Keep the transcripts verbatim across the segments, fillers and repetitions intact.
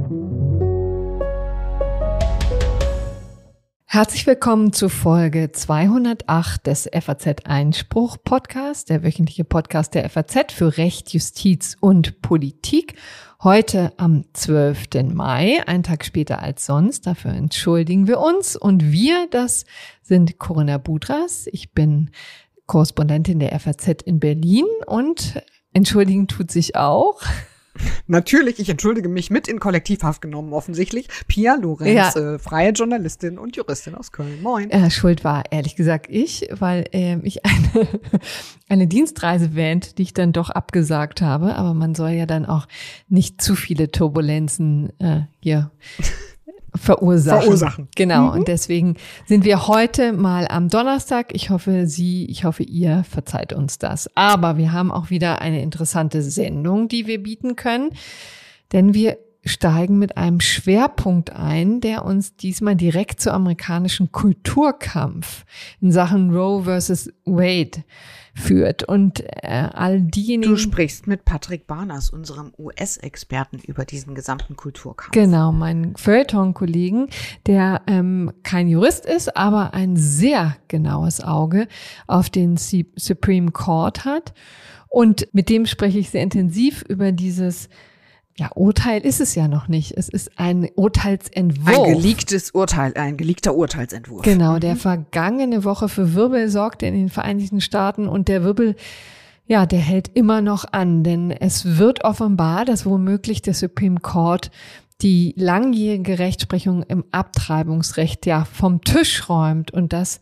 Herzlich willkommen zu Folge zweihundertacht des F A Z Einspruch Podcast, der wöchentliche Podcast der F A Z für Recht, Justiz und Politik. Heute am zwölften Mai, einen Tag später als sonst. Dafür entschuldigen wir uns. Und wir, das sind Corinna Budras. Ich bin Korrespondentin der F A Z in Berlin und entschuldigen tut sich auch. Natürlich, ich entschuldige mich, mit in Kollektivhaft genommen offensichtlich. Pia Lorenz, ja. äh, freie Journalistin und Juristin aus Köln. Moin. Äh, Schuld war ehrlich gesagt ich, weil äh, ich eine, eine Dienstreise wähnt, die ich dann doch abgesagt habe. Aber man soll ja dann auch nicht zu viele Turbulenzen äh, hier verursachen. Verursachen. Genau. Mhm. Und deswegen sind wir heute mal am Donnerstag. Ich hoffe, Sie, ich hoffe, ihr verzeiht uns das. Aber wir haben auch wieder eine interessante Sendung, die wir bieten können. Denn wir steigen mit einem Schwerpunkt ein, der uns diesmal direkt zu amerikanischen Kulturkampf in Sachen Roe versus Wade führt. Und äh, all diejenigen... Du sprichst mit Patrick Barners, unserem U S-Experten, über diesen gesamten Kulturkampf. Genau, meinen Feuilleton-Kollegen, der ähm, kein Jurist ist, aber ein sehr genaues Auge auf den Supreme Court hat. Und mit dem spreche ich sehr intensiv über dieses... Ja, Urteil ist es ja noch nicht. Es ist ein Urteilsentwurf. Ein geleaktes Urteil, ein geleakter Urteilsentwurf. Genau, der vergangene Woche für Wirbel sorgte in den Vereinigten Staaten und der Wirbel, ja, der hält immer noch an, denn es wird offenbar, dass womöglich der Supreme Court die langjährige Rechtsprechung im Abtreibungsrecht ja vom Tisch räumt und das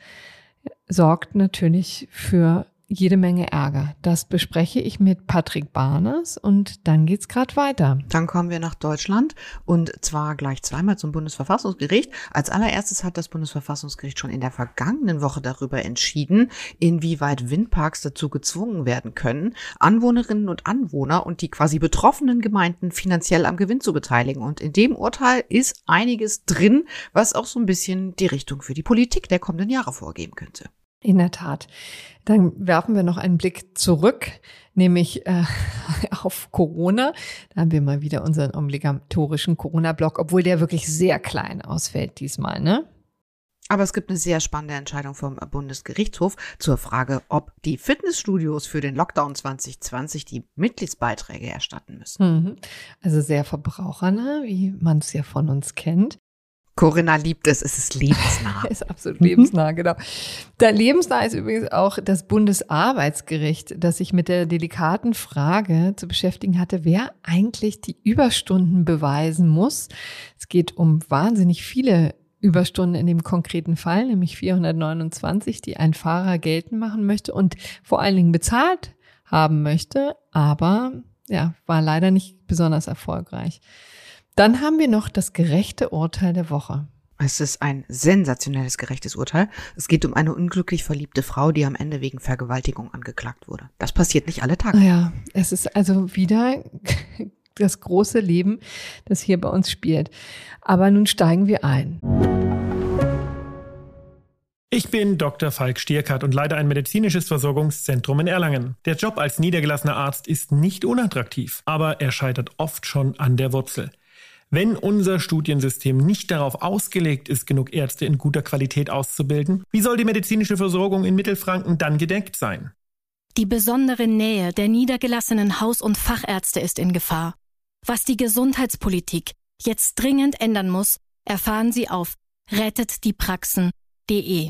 sorgt natürlich für jede Menge Ärger. Das bespreche ich mit Patrick Barners und dann geht's gerade weiter. Dann kommen wir nach Deutschland und zwar gleich zweimal zum Bundesverfassungsgericht. Als allererstes hat das Bundesverfassungsgericht schon in der vergangenen Woche darüber entschieden, inwieweit Windparks dazu gezwungen werden können, Anwohnerinnen und Anwohner und die quasi betroffenen Gemeinden finanziell am Gewinn zu beteiligen. Und in dem Urteil ist einiges drin, was auch so ein bisschen die Richtung für die Politik der kommenden Jahre vorgeben könnte. In der Tat. Dann werfen wir noch einen Blick zurück, nämlich äh, auf Corona. Da haben wir mal wieder unseren obligatorischen Corona-Block, obwohl der wirklich sehr klein ausfällt diesmal, ne? Aber es gibt eine sehr spannende Entscheidung vom Bundesgerichtshof zur Frage, ob die Fitnessstudios für den Lockdown zwanzig zwanzig die Mitgliedsbeiträge erstatten müssen. Also sehr verbrauchernah, wie man es ja von uns kennt. Corinna liebt es, es ist lebensnah. Ist absolut lebensnah, genau. Da lebensnah ist übrigens auch das Bundesarbeitsgericht, das sich mit der delikaten Frage zu beschäftigen hatte, wer eigentlich die Überstunden beweisen muss. Es geht um wahnsinnig viele Überstunden in dem konkreten Fall, nämlich vierhundertneunundzwanzig, die ein Fahrer geltend machen möchte und vor allen Dingen bezahlt haben möchte, aber ja, war leider nicht besonders erfolgreich. Dann haben wir noch das gerechte Urteil der Woche. Es ist ein sensationelles gerechtes Urteil. Es geht um eine unglücklich verliebte Frau, die am Ende wegen Vergewaltigung angeklagt wurde. Das passiert nicht alle Tage. Ja, es ist also wieder das große Leben, das hier bei uns spielt. Aber nun steigen wir ein. Ich bin Doktor Falk Stierkart und leite ein medizinisches Versorgungszentrum in Erlangen. Der Job als niedergelassener Arzt ist nicht unattraktiv, aber er scheitert oft schon an der Wurzel. Wenn unser Studiensystem nicht darauf ausgelegt ist, genug Ärzte in guter Qualität auszubilden, wie soll die medizinische Versorgung in Mittelfranken dann gedeckt sein? Die besondere Nähe der niedergelassenen Haus- und Fachärzte ist in Gefahr. Was die Gesundheitspolitik jetzt dringend ändern muss, erfahren Sie auf rettet die praxen punkt de.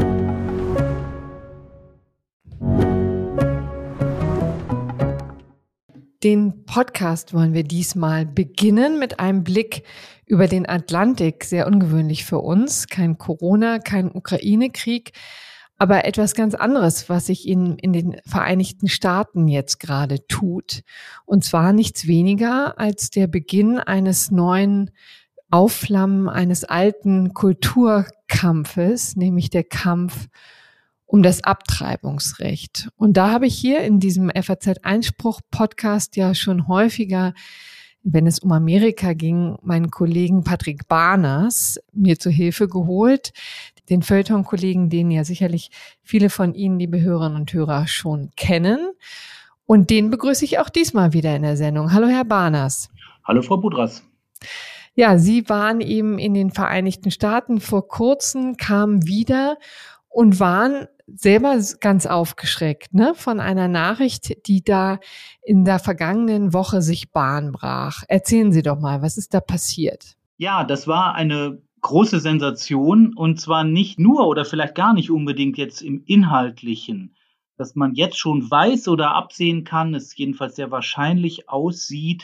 Den Podcast wollen wir diesmal beginnen mit einem Blick über den Atlantik. Sehr ungewöhnlich für uns. Kein Corona, kein Ukraine-Krieg, aber etwas ganz anderes, was sich in, in den Vereinigten Staaten jetzt gerade tut. Und zwar nichts weniger als der Beginn eines neuen Aufflammen, eines alten Kulturkampfes, nämlich der Kampf um das Abtreibungsrecht. Und da habe ich hier in diesem F A Z-Einspruch-Podcast ja schon häufiger, wenn es um Amerika ging, meinen Kollegen Patrick Barners mir zu Hilfe geholt. Den Feuilleton-Kollegen, den ja sicherlich viele von Ihnen, liebe Hörerinnen und Hörer, schon kennen. Und den begrüße ich auch diesmal wieder in der Sendung. Hallo, Herr Barners. Hallo, Frau Budras. Ja, Sie waren eben in den Vereinigten Staaten vor kurzem, kamen wieder und waren selber ganz aufgeschreckt, ne, von einer Nachricht, die da in der vergangenen Woche sich Bahn brach. Erzählen Sie doch mal, was ist da passiert? Ja, das war eine große Sensation und zwar nicht nur oder vielleicht gar nicht unbedingt jetzt im Inhaltlichen, dass man jetzt schon weiß oder absehen kann, es jedenfalls sehr wahrscheinlich aussieht,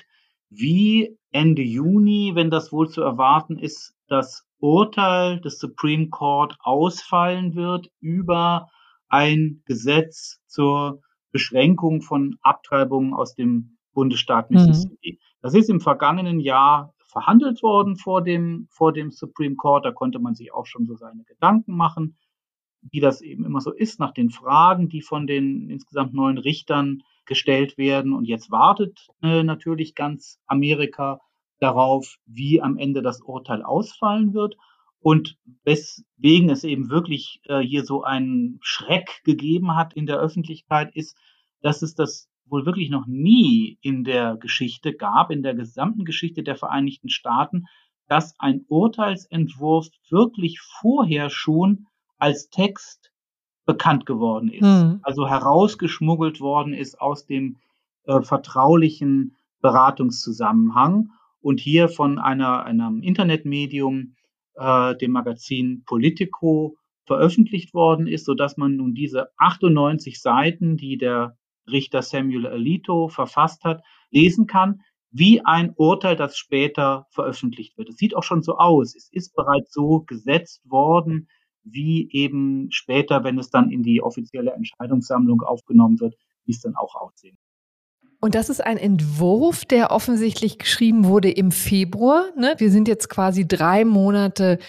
wie Ende Juni, wenn das wohl zu erwarten ist, das Urteil des Supreme Court ausfallen wird über ein Gesetz zur Beschränkung von Abtreibungen aus dem Bundesstaat Mississippi. Mhm. Das ist im vergangenen Jahr verhandelt worden vor dem, vor dem Supreme Court. Da konnte man sich auch schon so seine Gedanken machen, wie das eben immer so ist, nach den Fragen, die von den insgesamt neun Richtern gestellt werden. Und jetzt wartet äh, natürlich ganz Amerika darauf, wie am Ende das Urteil ausfallen wird. Und weswegen es eben wirklich äh, hier so einen Schreck gegeben hat in der Öffentlichkeit, ist, dass es das wohl wirklich noch nie in der Geschichte gab, in der gesamten Geschichte der Vereinigten Staaten, dass ein Urteilsentwurf wirklich vorher schon als Text bekannt geworden ist, mhm. also herausgeschmuggelt worden ist aus dem äh, vertraulichen Beratungszusammenhang und hier von einer, einem Internetmedium, äh, dem Magazin Politico, veröffentlicht worden ist, sodass man nun diese achtundneunzig Seiten, die der Richter Samuel Alito verfasst hat, lesen kann, wie ein Urteil, das später veröffentlicht wird. Es sieht auch schon so aus. Es ist bereits so gesetzt worden, wie eben später, wenn es dann in die offizielle Entscheidungssammlung aufgenommen wird, wie es dann auch aussehen. Und das ist ein Entwurf, der offensichtlich geschrieben wurde im Februar, ne? Wir sind jetzt quasi drei Monate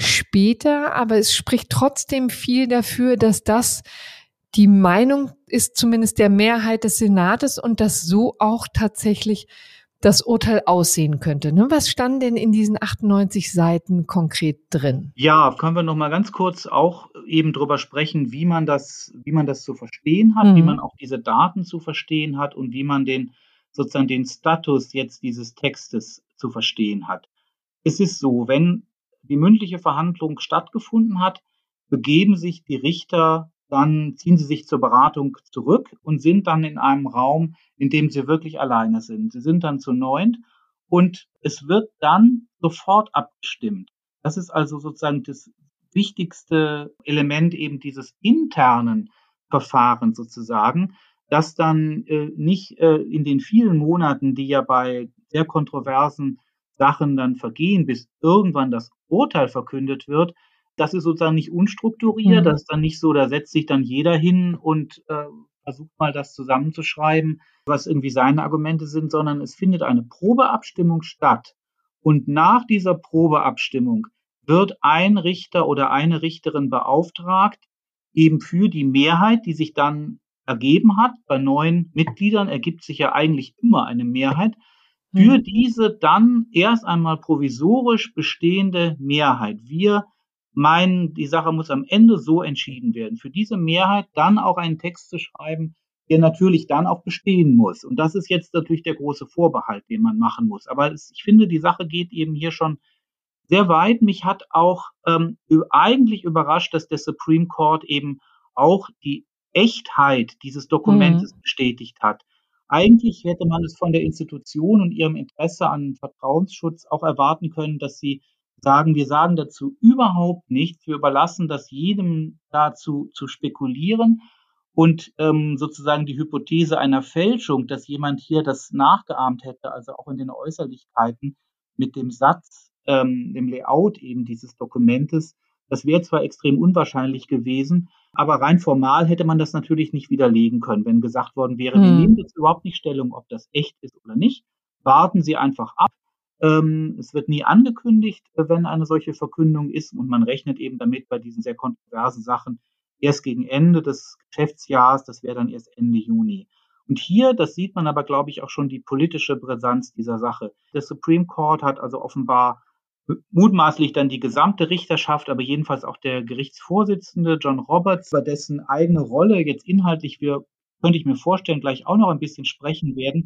später, aber es spricht trotzdem viel dafür, dass das die Meinung ist, zumindest der Mehrheit des Senates, und dass so auch tatsächlich das Urteil aussehen könnte. Ne? Was stand denn in diesen achtundneunzig Seiten konkret drin? Ja, können wir noch mal ganz kurz auch eben drüber sprechen, wie man das, wie man das zu verstehen hat, mhm. wie man auch diese Daten zu verstehen hat und wie man den sozusagen den Status jetzt dieses Textes zu verstehen hat. Es ist so, wenn die mündliche Verhandlung stattgefunden hat, begeben sich die Richter, dann ziehen sie sich zur Beratung zurück und sind dann in einem Raum, in dem sie wirklich alleine sind. Sie sind dann zu neunt und es wird dann sofort abgestimmt. Das ist also sozusagen das wichtigste Element eben dieses internen Verfahrens sozusagen, dass dann äh, nicht äh, in den vielen Monaten, die ja bei sehr kontroversen Sachen dann vergehen, bis irgendwann das Urteil verkündet wird, das ist sozusagen nicht unstrukturiert, mhm. das ist dann nicht so, da setzt sich dann jeder hin und äh, versucht mal das zusammenzuschreiben, was irgendwie seine Argumente sind, sondern es findet eine Probeabstimmung statt. Und nach dieser Probeabstimmung wird ein Richter oder eine Richterin beauftragt, eben für die Mehrheit, die sich dann ergeben hat, bei neun Mitgliedern ergibt sich ja eigentlich immer eine Mehrheit, für mhm. diese dann erst einmal provisorisch bestehende Mehrheit. Wir meinen, die Sache muss am Ende so entschieden werden. Für diese Mehrheit dann auch einen Text zu schreiben, der natürlich dann auch bestehen muss. Und das ist jetzt natürlich der große Vorbehalt, den man machen muss. Aber es, ich finde, die Sache geht eben hier schon sehr weit. Mich hat auch ähm, eigentlich überrascht, dass der Supreme Court eben auch die Echtheit dieses Dokumentes mhm. bestätigt hat. Eigentlich hätte man es von der Institution und ihrem Interesse an Vertrauensschutz auch erwarten können, dass sie sagen, wir sagen dazu überhaupt nichts, wir überlassen das jedem dazu zu spekulieren und ähm, sozusagen die Hypothese einer Fälschung, dass jemand hier das nachgeahmt hätte, also auch in den Äußerlichkeiten mit dem Satz, ähm, dem Layout eben dieses Dokumentes, das wäre zwar extrem unwahrscheinlich gewesen, aber rein formal hätte man das natürlich nicht widerlegen können, wenn gesagt worden wäre, hm. wir nehmen jetzt überhaupt nicht Stellung, ob das echt ist oder nicht, warten Sie einfach ab. Ähm, es wird nie angekündigt, wenn eine solche Verkündung ist und man rechnet eben damit bei diesen sehr kontroversen Sachen erst gegen Ende des Geschäftsjahres, das wäre dann erst Ende Juni. Und hier, das sieht man aber, glaube ich, auch schon die politische Brisanz dieser Sache. Der Supreme Court hat also offenbar mutmaßlich dann die gesamte Richterschaft, aber jedenfalls auch der Gerichtsvorsitzende John Roberts, über dessen eigene Rolle jetzt inhaltlich wir, könnte ich mir vorstellen, gleich auch noch ein bisschen sprechen werden,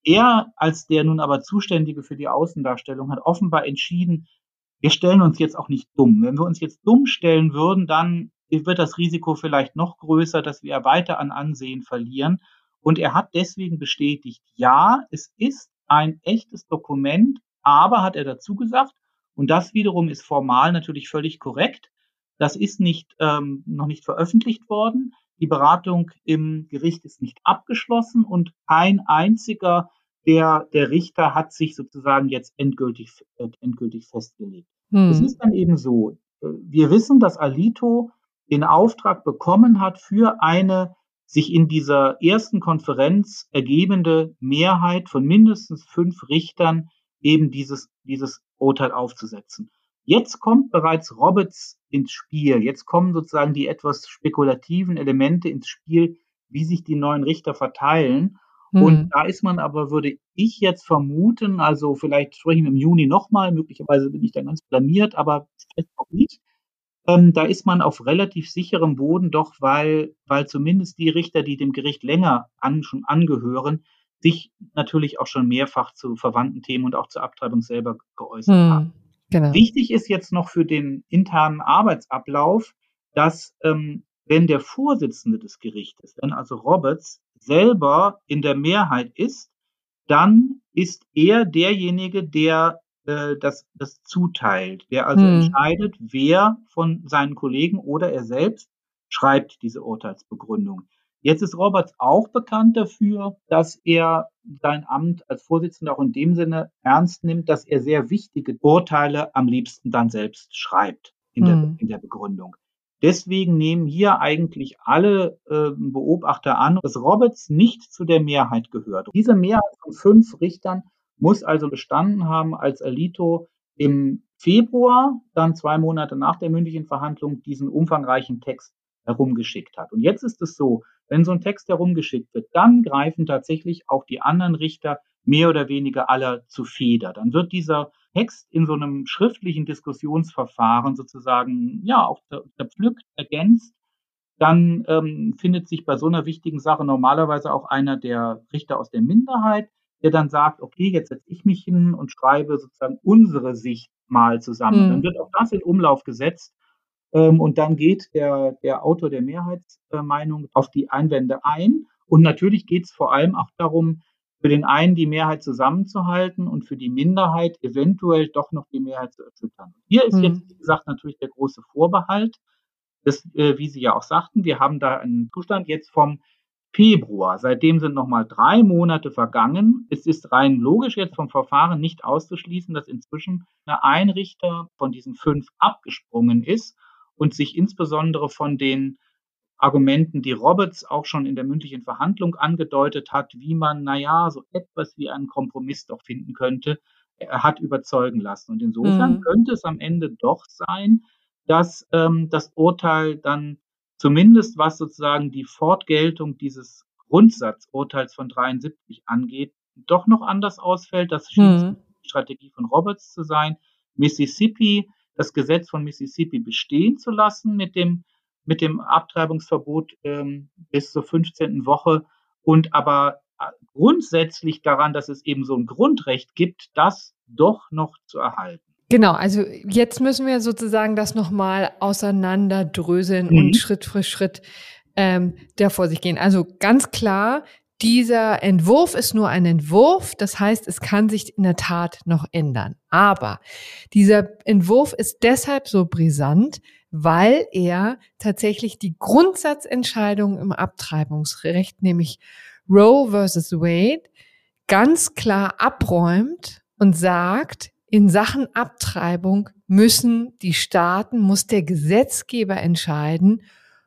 er als der nun aber Zuständige für die Außendarstellung hat offenbar entschieden, wir stellen uns jetzt auch nicht dumm. Wenn wir uns jetzt dumm stellen würden, dann wird das Risiko vielleicht noch größer, dass wir weiter an Ansehen verlieren. Und er hat deswegen bestätigt, ja, es ist ein echtes Dokument, aber hat er dazu gesagt, und das wiederum ist formal natürlich völlig korrekt, das ist nicht, ähm, noch nicht veröffentlicht worden. Die Beratung im Gericht ist nicht abgeschlossen und kein einziger der, der Richter hat sich sozusagen jetzt endgültig, äh, endgültig festgelegt. Hm. Es ist dann eben so, äh, wir wissen, dass Alito den Auftrag bekommen hat, für eine sich in dieser ersten Konferenz ergebende Mehrheit von mindestens fünf Richtern eben dieses, dieses Urteil aufzusetzen. Jetzt kommt bereits Roberts ins Spiel. Jetzt kommen sozusagen die etwas spekulativen Elemente ins Spiel, wie sich die neuen Richter verteilen. Hm. Und da ist man aber, würde ich jetzt vermuten, also vielleicht sprechen wir im Juni nochmal, möglicherweise bin ich dann ganz blamiert, aber vielleicht auch nicht. Ähm, da ist man auf relativ sicherem Boden doch, weil, weil zumindest die Richter, die dem Gericht länger an, schon angehören, sich natürlich auch schon mehrfach zu verwandten Themen und auch zur Abtreibung selber geäußert Hm. haben. Genau. Wichtig ist jetzt noch für den internen Arbeitsablauf, dass ähm, wenn der Vorsitzende des Gerichtes, wenn also Roberts selber in der Mehrheit ist, dann ist er derjenige, der äh, das, das zuteilt, der also Hm. entscheidet, wer von seinen Kollegen oder er selbst schreibt diese Urteilsbegründung. Jetzt ist Roberts auch bekannt dafür, dass er sein Amt als Vorsitzender auch in dem Sinne ernst nimmt, dass er sehr wichtige Urteile am liebsten dann selbst schreibt in der, Hm. in der Begründung. Deswegen nehmen hier eigentlich alle äh, Beobachter an, dass Roberts nicht zu der Mehrheit gehört. Diese Mehrheit von fünf Richtern muss also bestanden haben, als Alito im Februar, dann zwei Monate nach der mündlichen Verhandlung, diesen umfangreichen Text herumgeschickt hat. Und jetzt ist es so, wenn so ein Text herumgeschickt wird, dann greifen tatsächlich auch die anderen Richter mehr oder weniger alle zu Feder. Dann wird dieser Text in so einem schriftlichen Diskussionsverfahren sozusagen, ja, auch zerpflückt, ergänzt. Dann ähm, findet sich bei so einer wichtigen Sache normalerweise auch einer der Richter aus der Minderheit, der dann sagt, okay, jetzt setze ich mich hin und schreibe sozusagen unsere Sicht mal zusammen. Hm. Dann wird auch das in Umlauf gesetzt. Ähm, und dann geht der, der Autor der Mehrheitsmeinung auf die Einwände ein. Und natürlich geht es vor allem auch darum, für den einen die Mehrheit zusammenzuhalten und für die Minderheit eventuell doch noch die Mehrheit zu erschüttern. Hier ist Hm. jetzt, wie gesagt, natürlich der große Vorbehalt, das, äh, wie Sie ja auch sagten, wir haben da einen Zustand jetzt vom Februar. Seitdem sind nochmal drei Monate vergangen. Es ist rein logisch jetzt vom Verfahren nicht auszuschließen, dass inzwischen ein Richter von diesen fünf abgesprungen ist und sich insbesondere von den Argumenten, die Roberts auch schon in der mündlichen Verhandlung angedeutet hat, wie man, naja, so etwas wie einen Kompromiss doch finden könnte, er hat überzeugen lassen. Und insofern Hm. könnte es am Ende doch sein, dass ähm, das Urteil dann zumindest, was sozusagen die Fortgeltung dieses Grundsatzurteils von dreiundsiebzig angeht, doch noch anders ausfällt. Das schien Hm. die Strategie von Roberts zu sein. Mississippi, das Gesetz von Mississippi bestehen zu lassen mit dem mit dem Abtreibungsverbot ähm, bis zur fünfzehnten Woche und aber grundsätzlich daran, dass es eben so ein Grundrecht gibt, das doch noch zu erhalten. Genau, also jetzt müssen wir sozusagen das nochmal auseinanderdröseln Mhm. und Schritt für Schritt ähm, der vor sich gehen. Also ganz klar, dieser Entwurf ist nur ein Entwurf, das heißt, es kann sich in der Tat noch ändern. Aber dieser Entwurf ist deshalb so brisant, weil er tatsächlich die Grundsatzentscheidung im Abtreibungsrecht, nämlich Roe versus Wade, ganz klar abräumt und sagt, in Sachen Abtreibung müssen die Staaten, muss der Gesetzgeber entscheiden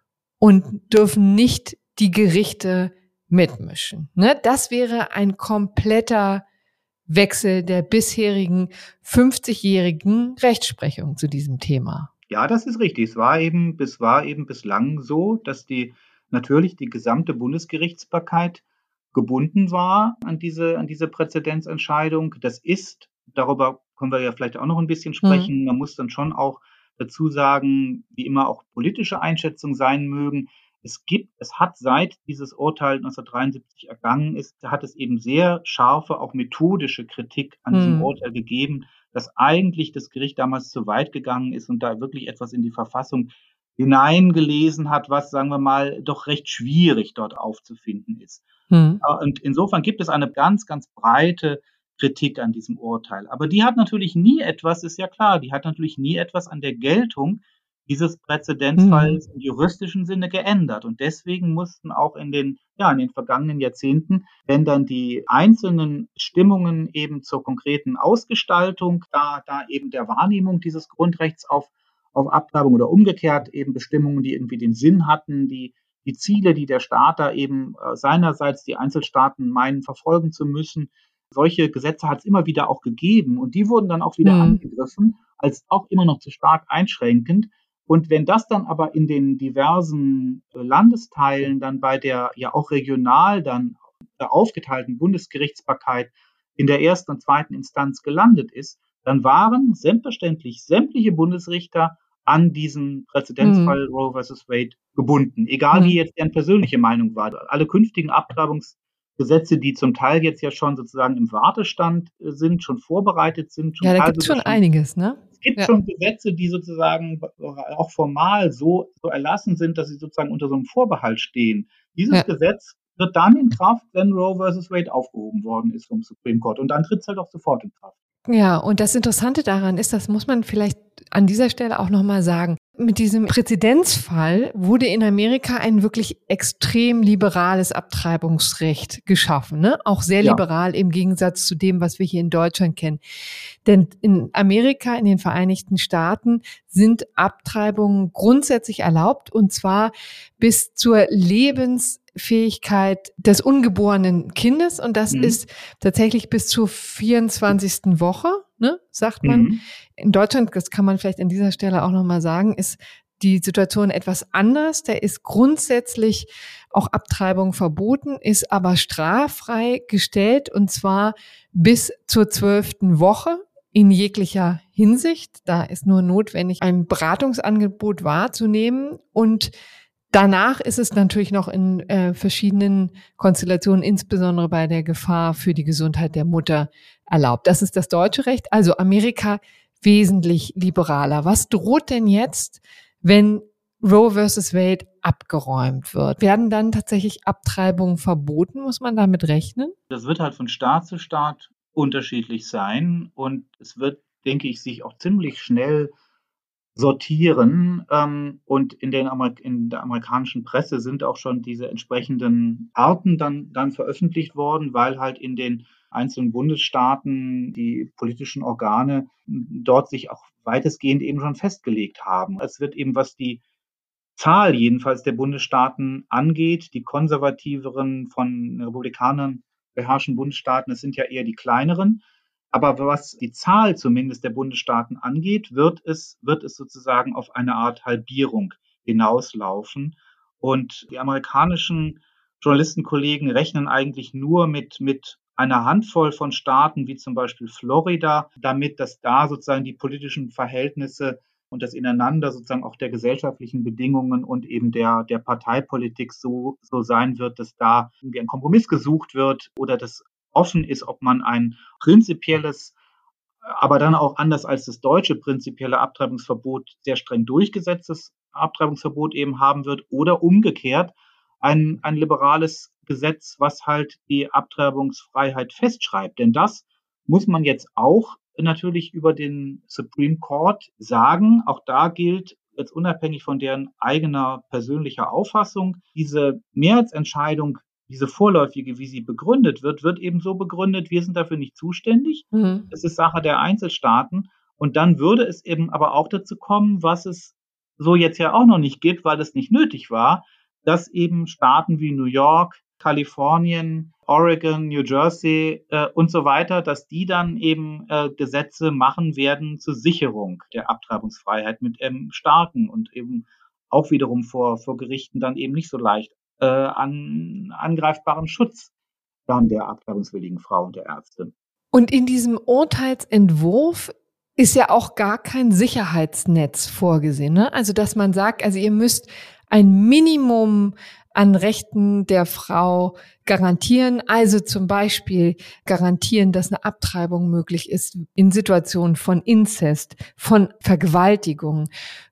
und dürfen nicht die Gerichte mitmischen. Ne? Das wäre ein kompletter Wechsel der bisherigen fünfzigjährigen Rechtsprechung zu diesem Thema. Ja, das ist richtig. Es war eben, es war eben bislang so, dass die natürlich die gesamte Bundesgerichtsbarkeit gebunden war an diese, an diese Präzedenzentscheidung. Das ist, darüber können wir ja vielleicht auch noch ein bisschen sprechen. Mhm. Man muss dann schon auch dazu sagen, wie immer auch politische Einschätzungen sein mögen. Es gibt, es hat seit dieses Urteil neunzehnhundertdreiundsiebzig ergangen ist, hat es eben sehr scharfe, auch methodische Kritik an diesem Hm. Urteil gegeben, dass eigentlich das Gericht damals zu weit gegangen ist und da wirklich etwas in die Verfassung hineingelesen hat, was, sagen wir mal, doch recht schwierig dort aufzufinden ist. Hm. Und insofern gibt es eine ganz, ganz breite Kritik an diesem Urteil. Aber die hat natürlich nie etwas, ist ja klar, die hat natürlich nie etwas an der Geltung dieses Präzedenzfalls Hm. im juristischen Sinne geändert. Und deswegen mussten auch in den, ja, in den vergangenen Jahrzehnten, wenn dann die einzelnen Stimmungen eben zur konkreten Ausgestaltung, da, da eben der Wahrnehmung dieses Grundrechts auf, auf Abtreibung oder umgekehrt eben Bestimmungen, die irgendwie den Sinn hatten, die, die Ziele, die der Staat da eben äh, seinerseits die Einzelstaaten meinen, verfolgen zu müssen. Solche Gesetze hat es immer wieder auch gegeben und die wurden dann auch wieder Hm. angegriffen, als auch immer noch zu stark einschränkend. Und wenn das dann aber in den diversen Landesteilen dann bei der ja auch regional dann aufgeteilten Bundesgerichtsbarkeit in der ersten und zweiten Instanz gelandet ist, dann waren selbstverständlich sämtliche Bundesrichter an diesen Präzedenzfall Hm. Roe versus Wade gebunden, egal Hm. wie jetzt deren persönliche Meinung war. Alle künftigen Abtreibungsgesetze, die zum Teil jetzt ja schon sozusagen im Wartestand sind, schon vorbereitet sind, zum Ja, da Teil gibt's sogar schon schon einiges, ne? es gibt Ja. schon Gesetze, die sozusagen auch formal so, so erlassen sind, dass sie sozusagen unter so einem Vorbehalt stehen. Dieses Ja. Gesetz wird dann in Kraft, wenn Roe versus Wade aufgehoben worden ist vom Supreme Court. Und dann tritt es halt auch sofort in Kraft. Ja, und das Interessante daran ist, das muss man vielleicht an dieser Stelle auch nochmal sagen, mit diesem Präzedenzfall wurde in Amerika ein wirklich extrem liberales Abtreibungsrecht geschaffen, ne? Auch sehr Ja. liberal im Gegensatz zu dem, was wir hier in Deutschland kennen. Denn in Amerika, in den Vereinigten Staaten, sind Abtreibungen grundsätzlich erlaubt und zwar bis zur Lebensfähigkeit des ungeborenen Kindes und das Mhm. ist tatsächlich bis zur vierundzwanzigsten Woche, ne, sagt man. Mhm. In Deutschland, das kann man vielleicht an dieser Stelle auch nochmal sagen, ist die Situation etwas anders. Da ist grundsätzlich auch Abtreibung verboten, ist aber straffrei gestellt und zwar bis zur zwölften Woche in jeglicher Hinsicht. Da ist nur notwendig, ein Beratungsangebot wahrzunehmen und danach ist es natürlich noch in äh, verschiedenen Konstellationen, insbesondere bei der Gefahr für die Gesundheit der Mutter, erlaubt. Das ist das deutsche Recht. Also Amerika wesentlich liberaler. Was droht denn jetzt, wenn Roe versus Wade abgeräumt wird? Werden dann tatsächlich Abtreibungen verboten? Muss man damit rechnen? Das wird halt von Staat zu Staat unterschiedlich sein und es wird, denke ich, sich auch ziemlich schnell sortieren. Ähm, und in, den Amer- in der amerikanischen Presse sind auch schon diese entsprechenden Arten dann, dann veröffentlicht worden, weil halt in den einzelnen Bundesstaaten die politischen Organe dort sich auch weitestgehend eben schon festgelegt haben. Es wird eben, was die Zahl jedenfalls der Bundesstaaten angeht, die konservativeren von Republikanern beherrschten Bundesstaaten, es sind ja eher die kleineren. Aber was die Zahl zumindest der Bundesstaaten angeht, wird es, wird es sozusagen auf eine Art Halbierung hinauslaufen. Und die amerikanischen Journalistenkollegen rechnen eigentlich nur mit, mit einer Handvoll von Staaten, wie zum Beispiel Florida, damit, dass da sozusagen die politischen Verhältnisse und das Ineinander sozusagen auch der gesellschaftlichen Bedingungen und eben der, der Parteipolitik so, so sein wird, dass da irgendwie ein Kompromiss gesucht wird oder das offen ist, ob man ein prinzipielles, aber dann auch anders als das deutsche prinzipielle Abtreibungsverbot sehr streng durchgesetztes Abtreibungsverbot eben haben wird oder umgekehrt ein, ein liberales Gesetz, was halt die Abtreibungsfreiheit festschreibt. Denn das muss man jetzt auch natürlich über den Supreme Court sagen. Auch da gilt jetzt unabhängig von deren eigener persönlicher Auffassung, diese Mehrheitsentscheidung, diese vorläufige, wie sie begründet wird, wird eben so begründet, wir sind dafür nicht zuständig. Mhm. Es ist Sache der Einzelstaaten. Und dann würde es eben aber auch dazu kommen, was es so jetzt ja auch noch nicht gibt, weil es nicht nötig war, dass eben Staaten wie New York, Kalifornien, Oregon, New Jersey äh, und so weiter, dass die dann eben äh, Gesetze machen werden zur Sicherung der Abtreibungsfreiheit mit ähm, starken und eben auch wiederum vor, vor Gerichten dann eben nicht so leicht äh, an angreifbaren Schutz dann der abtreibungswilligen Frau und der Ärzte. Und in diesem Urteilsentwurf ist ja auch gar kein Sicherheitsnetz vorgesehen, ne? Also, dass man sagt, also ihr müsst ein Minimum an Rechten der Frau garantieren, also zum Beispiel garantieren, dass eine Abtreibung möglich ist in Situationen von Inzest, von Vergewaltigung,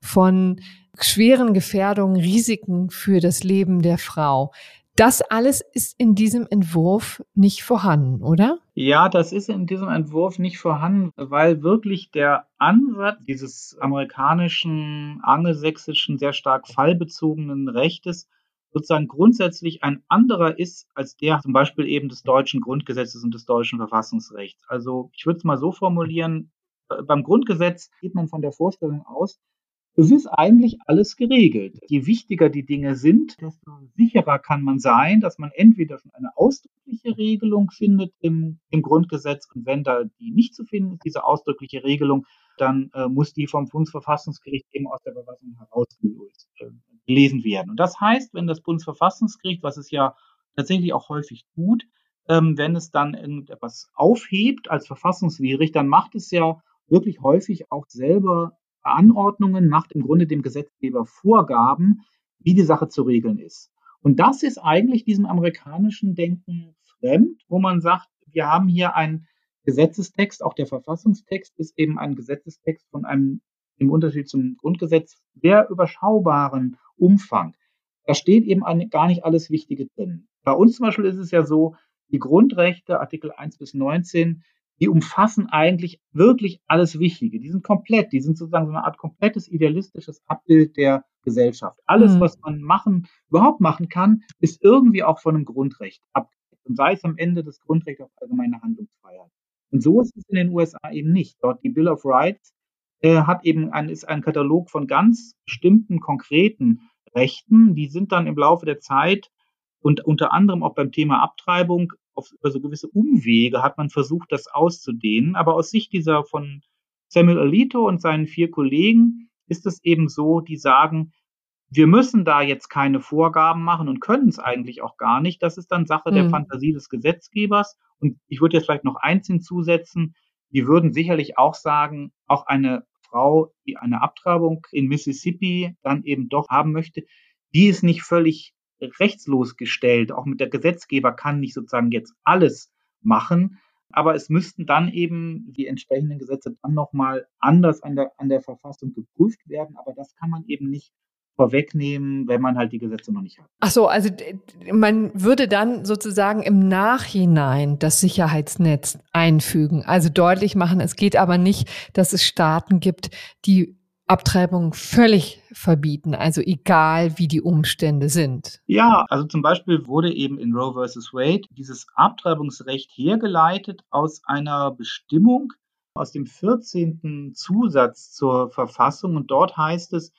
von schweren Gefährdungen, Risiken für das Leben der Frau. Das alles ist in diesem Entwurf nicht vorhanden, oder? Ja, das ist in diesem Entwurf nicht vorhanden, weil wirklich der Ansatz dieses amerikanischen, angelsächsischen, sehr stark fallbezogenen Rechtes sozusagen grundsätzlich ein anderer ist als der zum Beispiel eben des deutschen Grundgesetzes und des deutschen Verfassungsrechts. Also ich würde es mal so formulieren, beim Grundgesetz geht man von der Vorstellung aus, es ist eigentlich alles geregelt. Je wichtiger die Dinge sind, desto sicherer kann man sein, dass man entweder schon eine ausdrückliche Regelung findet im, im Grundgesetz und wenn da die nicht zu finden ist, diese ausdrückliche Regelung, dann äh, muss die vom Bundesverfassungsgericht eben aus der Verfassung herausgelöst äh, gelesen werden. Und das heißt, wenn das Bundesverfassungsgericht, was es ja tatsächlich auch häufig tut, ähm, wenn es dann irgendetwas aufhebt als verfassungswidrig, dann macht es ja wirklich häufig auch selber Anordnungen, macht im Grunde dem Gesetzgeber Vorgaben, wie die Sache zu regeln ist. Und das ist eigentlich diesem amerikanischen Denken fremd, wo man sagt, wir haben hier einen Gesetzestext, auch der Verfassungstext ist eben ein Gesetzestext von einem, im Unterschied zum Grundgesetz, sehr überschaubaren Umfang. Da steht eben eine, gar nicht alles Wichtige drin. Bei uns zum Beispiel ist es ja so, die Grundrechte, Artikel eins bis neunzehn, die umfassen eigentlich wirklich alles Wichtige. Die sind komplett, die sind sozusagen so eine Art komplettes idealistisches Abbild der Gesellschaft. Alles, mhm. was man machen, überhaupt machen kann, ist irgendwie auch von einem Grundrecht abgedeckt. Und sei es am Ende das Grundrecht auf allgemeine Handlungsfreiheit. Und so ist es in den U S A eben nicht. Dort die Bill of Rights äh, hat eben ein, ist ein Katalog von ganz bestimmten konkreten Rechten. Die sind dann im Laufe der Zeit und unter anderem auch beim Thema Abtreibung auf, über so gewisse Umwege hat man versucht, das auszudehnen. Aber aus Sicht dieser von Samuel Alito und seinen vier Kollegen ist es eben so, die sagen, wir müssen da jetzt keine Vorgaben machen und können es eigentlich auch gar nicht. Das ist dann Sache mhm. der Fantasie des Gesetzgebers. Und ich würde jetzt vielleicht noch eins hinzusetzen. Die würden sicherlich auch sagen, auch eine Frau, die eine Abtreibung in Mississippi dann eben doch haben möchte, die ist nicht völlig rechtslos gestellt. Auch mit der Gesetzgeber kann nicht sozusagen jetzt alles machen. Aber es müssten dann eben die entsprechenden Gesetze dann nochmal anders an der, an der Verfassung geprüft werden. Aber das kann man eben nicht vorwegnehmen, wenn man halt die Gesetze noch nicht hat. Ach so, also man würde dann sozusagen im Nachhinein das Sicherheitsnetz einfügen. Also deutlich machen, es geht aber nicht, dass es Staaten gibt, die Abtreibung völlig verbieten, also egal wie die Umstände sind. Ja, also zum Beispiel wurde eben in Roe versus Wade dieses Abtreibungsrecht hergeleitet aus einer Bestimmung aus dem vierzehnten Zusatz zur Verfassung und dort heißt es,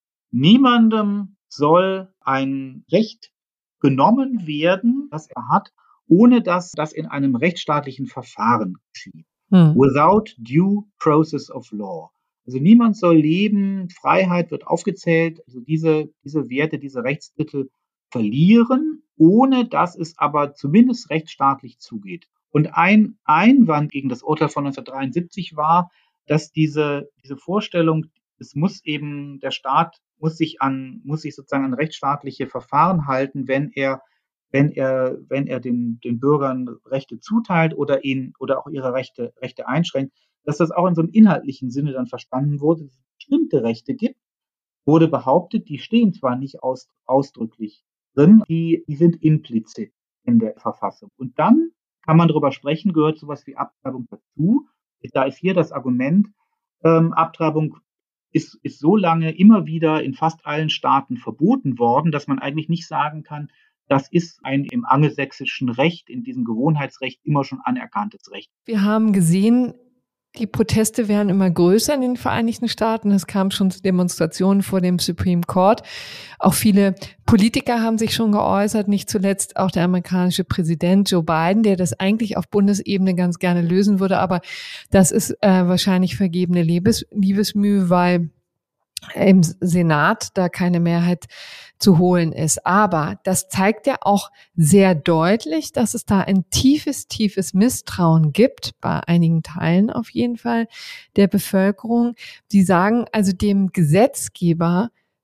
niemandem soll ein Recht genommen werden, das er hat, ohne dass das in einem rechtsstaatlichen Verfahren geschieht. Hm. Without due process of law. Also niemand soll leben, Freiheit wird aufgezählt, also diese, diese Werte, diese Rechtsdrittel verlieren, ohne dass es aber zumindest rechtsstaatlich zugeht. Und ein Einwand gegen das Urteil von neunzehnhundertdreiundsiebzig war, dass diese, diese Vorstellung, es muss eben, der Staat muss sich an, muss sich sozusagen an rechtsstaatliche Verfahren halten, wenn er, wenn er, wenn er den, den Bürgern Rechte zuteilt oder ihnen, oder auch ihre Rechte, Rechte einschränkt, dass das auch in so einem inhaltlichen Sinne dann verstanden wurde, dass es bestimmte Rechte gibt, wurde behauptet, die stehen zwar nicht aus, ausdrücklich drin, die, die sind implizit in der Verfassung. Und dann kann man darüber sprechen, gehört sowas wie Abtreibung dazu. Da ist hier das Argument, ähm, Abtreibung ist, ist so lange immer wieder in fast allen Staaten verboten worden, dass man eigentlich nicht sagen kann, das ist ein im angelsächsischen Recht, in diesem Gewohnheitsrecht immer schon anerkanntes Recht. Wir haben gesehen, die Proteste werden immer größer in den Vereinigten Staaten. Es kam schon zu Demonstrationen vor dem Supreme Court. Auch viele Politiker haben sich schon geäußert, nicht zuletzt auch der amerikanische Präsident Joe Biden, der das eigentlich auf Bundesebene ganz gerne lösen würde. Aber das ist äh, wahrscheinlich vergebene Liebes, Liebesmühe, weil im Senat da keine Mehrheit zu holen ist. Aber das zeigt ja auch sehr deutlich, dass es da ein tiefes, tiefes Misstrauen gibt, bei einigen Teilen auf jeden Fall der Bevölkerung. Die sagen also dem Gesetzgeber,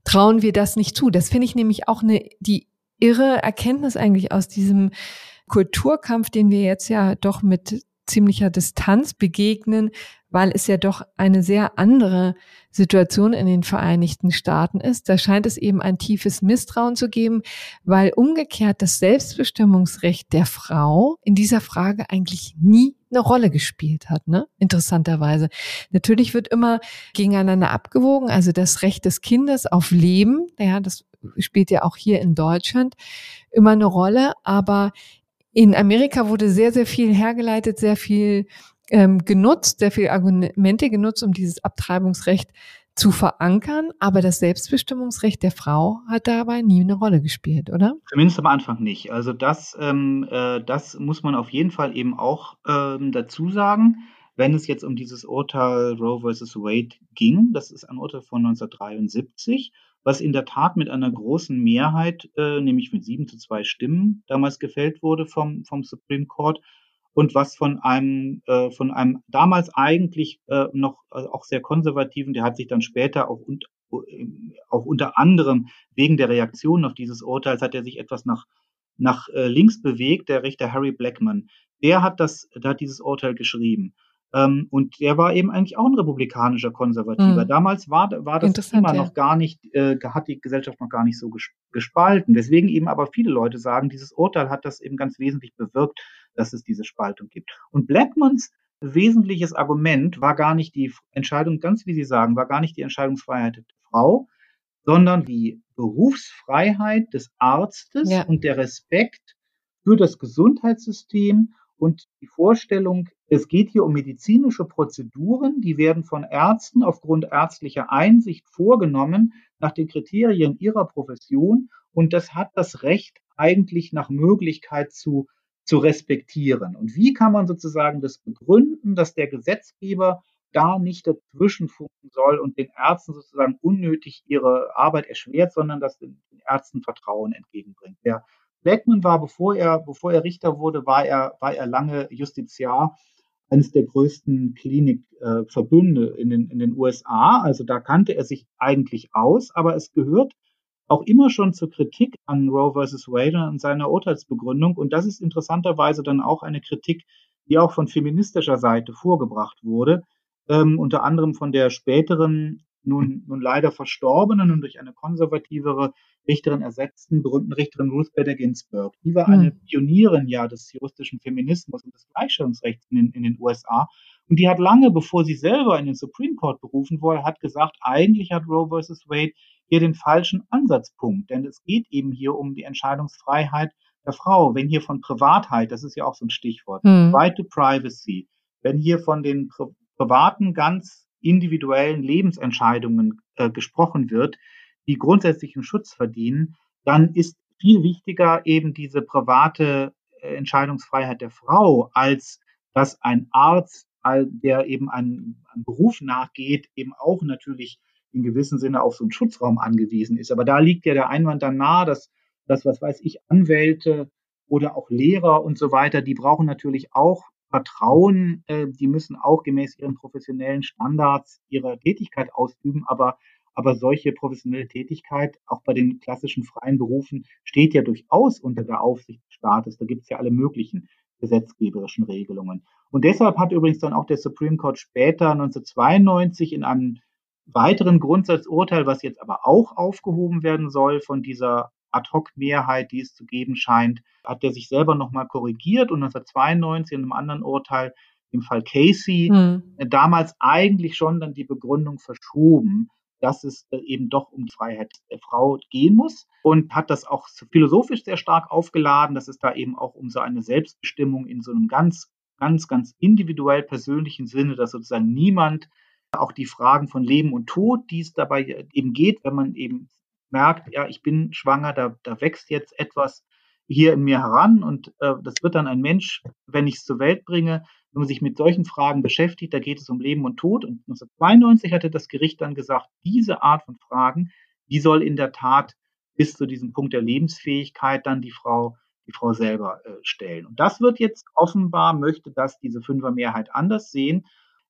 trauen wir das nicht zu. Das finde ich nämlich auch eine, die irre Erkenntnis eigentlich aus diesem Kulturkampf, den wir jetzt ja doch mit ziemlicher Distanz begegnen, weil es ja doch eine sehr andere Situation in den Vereinigten Staaten ist. Da scheint es eben ein tiefes Misstrauen zu geben, weil umgekehrt das Selbstbestimmungsrecht der Frau in dieser Frage eigentlich nie eine Rolle gespielt hat, ne? Interessanterweise. Natürlich wird immer gegeneinander abgewogen, also das Recht des Kindes auf Leben, ja, das spielt ja auch hier in Deutschland immer eine Rolle, aber in Amerika wurde sehr, sehr viel hergeleitet, sehr viel ähm, genutzt, sehr viele Argumente genutzt, um dieses Abtreibungsrecht zu verankern. Aber das Selbstbestimmungsrecht der Frau hat dabei nie eine Rolle gespielt, oder? Zumindest am Anfang nicht. Also das, ähm, äh, das muss man auf jeden Fall eben auch ähm, dazu sagen, wenn es jetzt um dieses Urteil Roe versus Wade ging. Das ist ein Urteil von neunzehnhundertdreiundsiebzig, was in der Tat mit einer großen Mehrheit, äh, nämlich mit sieben zu zwei Stimmen, damals gefällt wurde vom, vom Supreme Court und was von einem, äh, von einem damals eigentlich äh, noch äh, auch sehr konservativen, der hat sich dann später auch, und, äh, auch unter anderem wegen der Reaktion auf dieses Urteil, hat er sich etwas nach, nach äh, links bewegt, der Richter Harry Blackmun. Der hat das, der hat dieses Urteil geschrieben. Ähm, und der war eben eigentlich auch ein republikanischer Konservativer. Mhm. Damals war, war das Interessant, Thema ja. noch gar nicht, äh, hat die Gesellschaft noch gar nicht so ges- gespalten. Deswegen eben aber viele Leute sagen, dieses Urteil hat das eben ganz wesentlich bewirkt, dass es diese Spaltung gibt. Und Blackmuns wesentliches Argument war gar nicht die Entscheidung, ganz wie Sie sagen, war gar nicht die Entscheidungsfreiheit der Frau, sondern die Berufsfreiheit des Arztes Ja. und der Respekt für das Gesundheitssystem und die Vorstellung, es geht hier um medizinische Prozeduren, die werden von Ärzten aufgrund ärztlicher Einsicht vorgenommen nach den Kriterien ihrer Profession und das hat das Recht eigentlich nach Möglichkeit zu, zu respektieren. Und wie kann man sozusagen das begründen, dass der Gesetzgeber da nicht dazwischen funken soll und den Ärzten sozusagen unnötig ihre Arbeit erschwert, sondern dass den Ärzten Vertrauen entgegenbringt. Der Blackmun war, bevor er, bevor er Richter wurde, war er, war er lange Justiziar eines der größten Klinikverbünde äh, in, den, in den U S A. Also da kannte er sich eigentlich aus, aber es gehört auch immer schon zur Kritik an Roe versus Wade und seiner Urteilsbegründung. Und das ist interessanterweise dann auch eine Kritik, die auch von feministischer Seite vorgebracht wurde, ähm, unter anderem von der späteren, nun, nun leider verstorbenen und durch eine konservativere Richterin ersetzten, berühmten Richterin Ruth Bader Ginsburg. Die war eine Hm. Pionierin ja des juristischen Feminismus und des Gleichstellungsrechts in den, in den U S A. Und die hat lange, bevor sie selber in den Supreme Court berufen wurde, hat gesagt, eigentlich hat Roe versus Wade hier den falschen Ansatzpunkt, denn es geht eben hier um die Entscheidungsfreiheit der Frau. Wenn hier von Privatheit, das ist ja auch so ein Stichwort, Hm. Right to Privacy, wenn hier von den pri privaten, ganz individuellen Lebensentscheidungen äh, gesprochen wird, die grundsätzlichen Schutz verdienen, dann ist viel wichtiger eben diese private äh, Entscheidungsfreiheit der Frau, als dass ein Arzt, der eben einem, einem Beruf nachgeht, eben auch natürlich in gewissem Sinne auf so einen Schutzraum angewiesen ist. Aber da liegt ja der Einwand dann nahe, dass, dass was weiß ich, Anwälte oder auch Lehrer und so weiter, die brauchen natürlich auch Vertrauen, äh, die müssen auch gemäß ihren professionellen Standards ihre Tätigkeit ausüben, aber aber solche professionelle Tätigkeit, auch bei den klassischen freien Berufen, steht ja durchaus unter der Aufsicht des Staates. Da gibt es ja alle möglichen gesetzgeberischen Regelungen. Und deshalb hat übrigens dann auch der Supreme Court später neunzehnhundertzweiundneunzig in einem weiteren Grundsatzurteil, was jetzt aber auch aufgehoben werden soll von dieser Ad-hoc-Mehrheit, die es zu geben scheint, hat er sich selber nochmal korrigiert und neunzehnhundertzweiundneunzig in einem anderen Urteil, im Fall Casey, Hm. damals eigentlich schon dann die Begründung verschoben, dass es eben doch um die Freiheit der Frau gehen muss und hat das auch philosophisch sehr stark aufgeladen, dass es da eben auch um so eine Selbstbestimmung in so einem ganz, ganz, ganz individuell persönlichen Sinne, dass sozusagen niemand auch die Fragen von Leben und Tod, die es dabei eben geht, wenn man eben merkt, ja, ich bin schwanger, da, da wächst jetzt etwas hier in mir heran und äh, das wird dann ein Mensch, wenn ich es zur Welt bringe. Wenn man sich mit solchen Fragen beschäftigt, da geht es um Leben und Tod. Und neunzehnhundertzweiundneunzig hatte das Gericht dann gesagt, diese Art von Fragen, die soll in der Tat bis zu diesem Punkt der Lebensfähigkeit dann die Frau, die Frau selber äh, stellen. Und das wird jetzt offenbar, möchte das diese Fünfermehrheit anders sehen.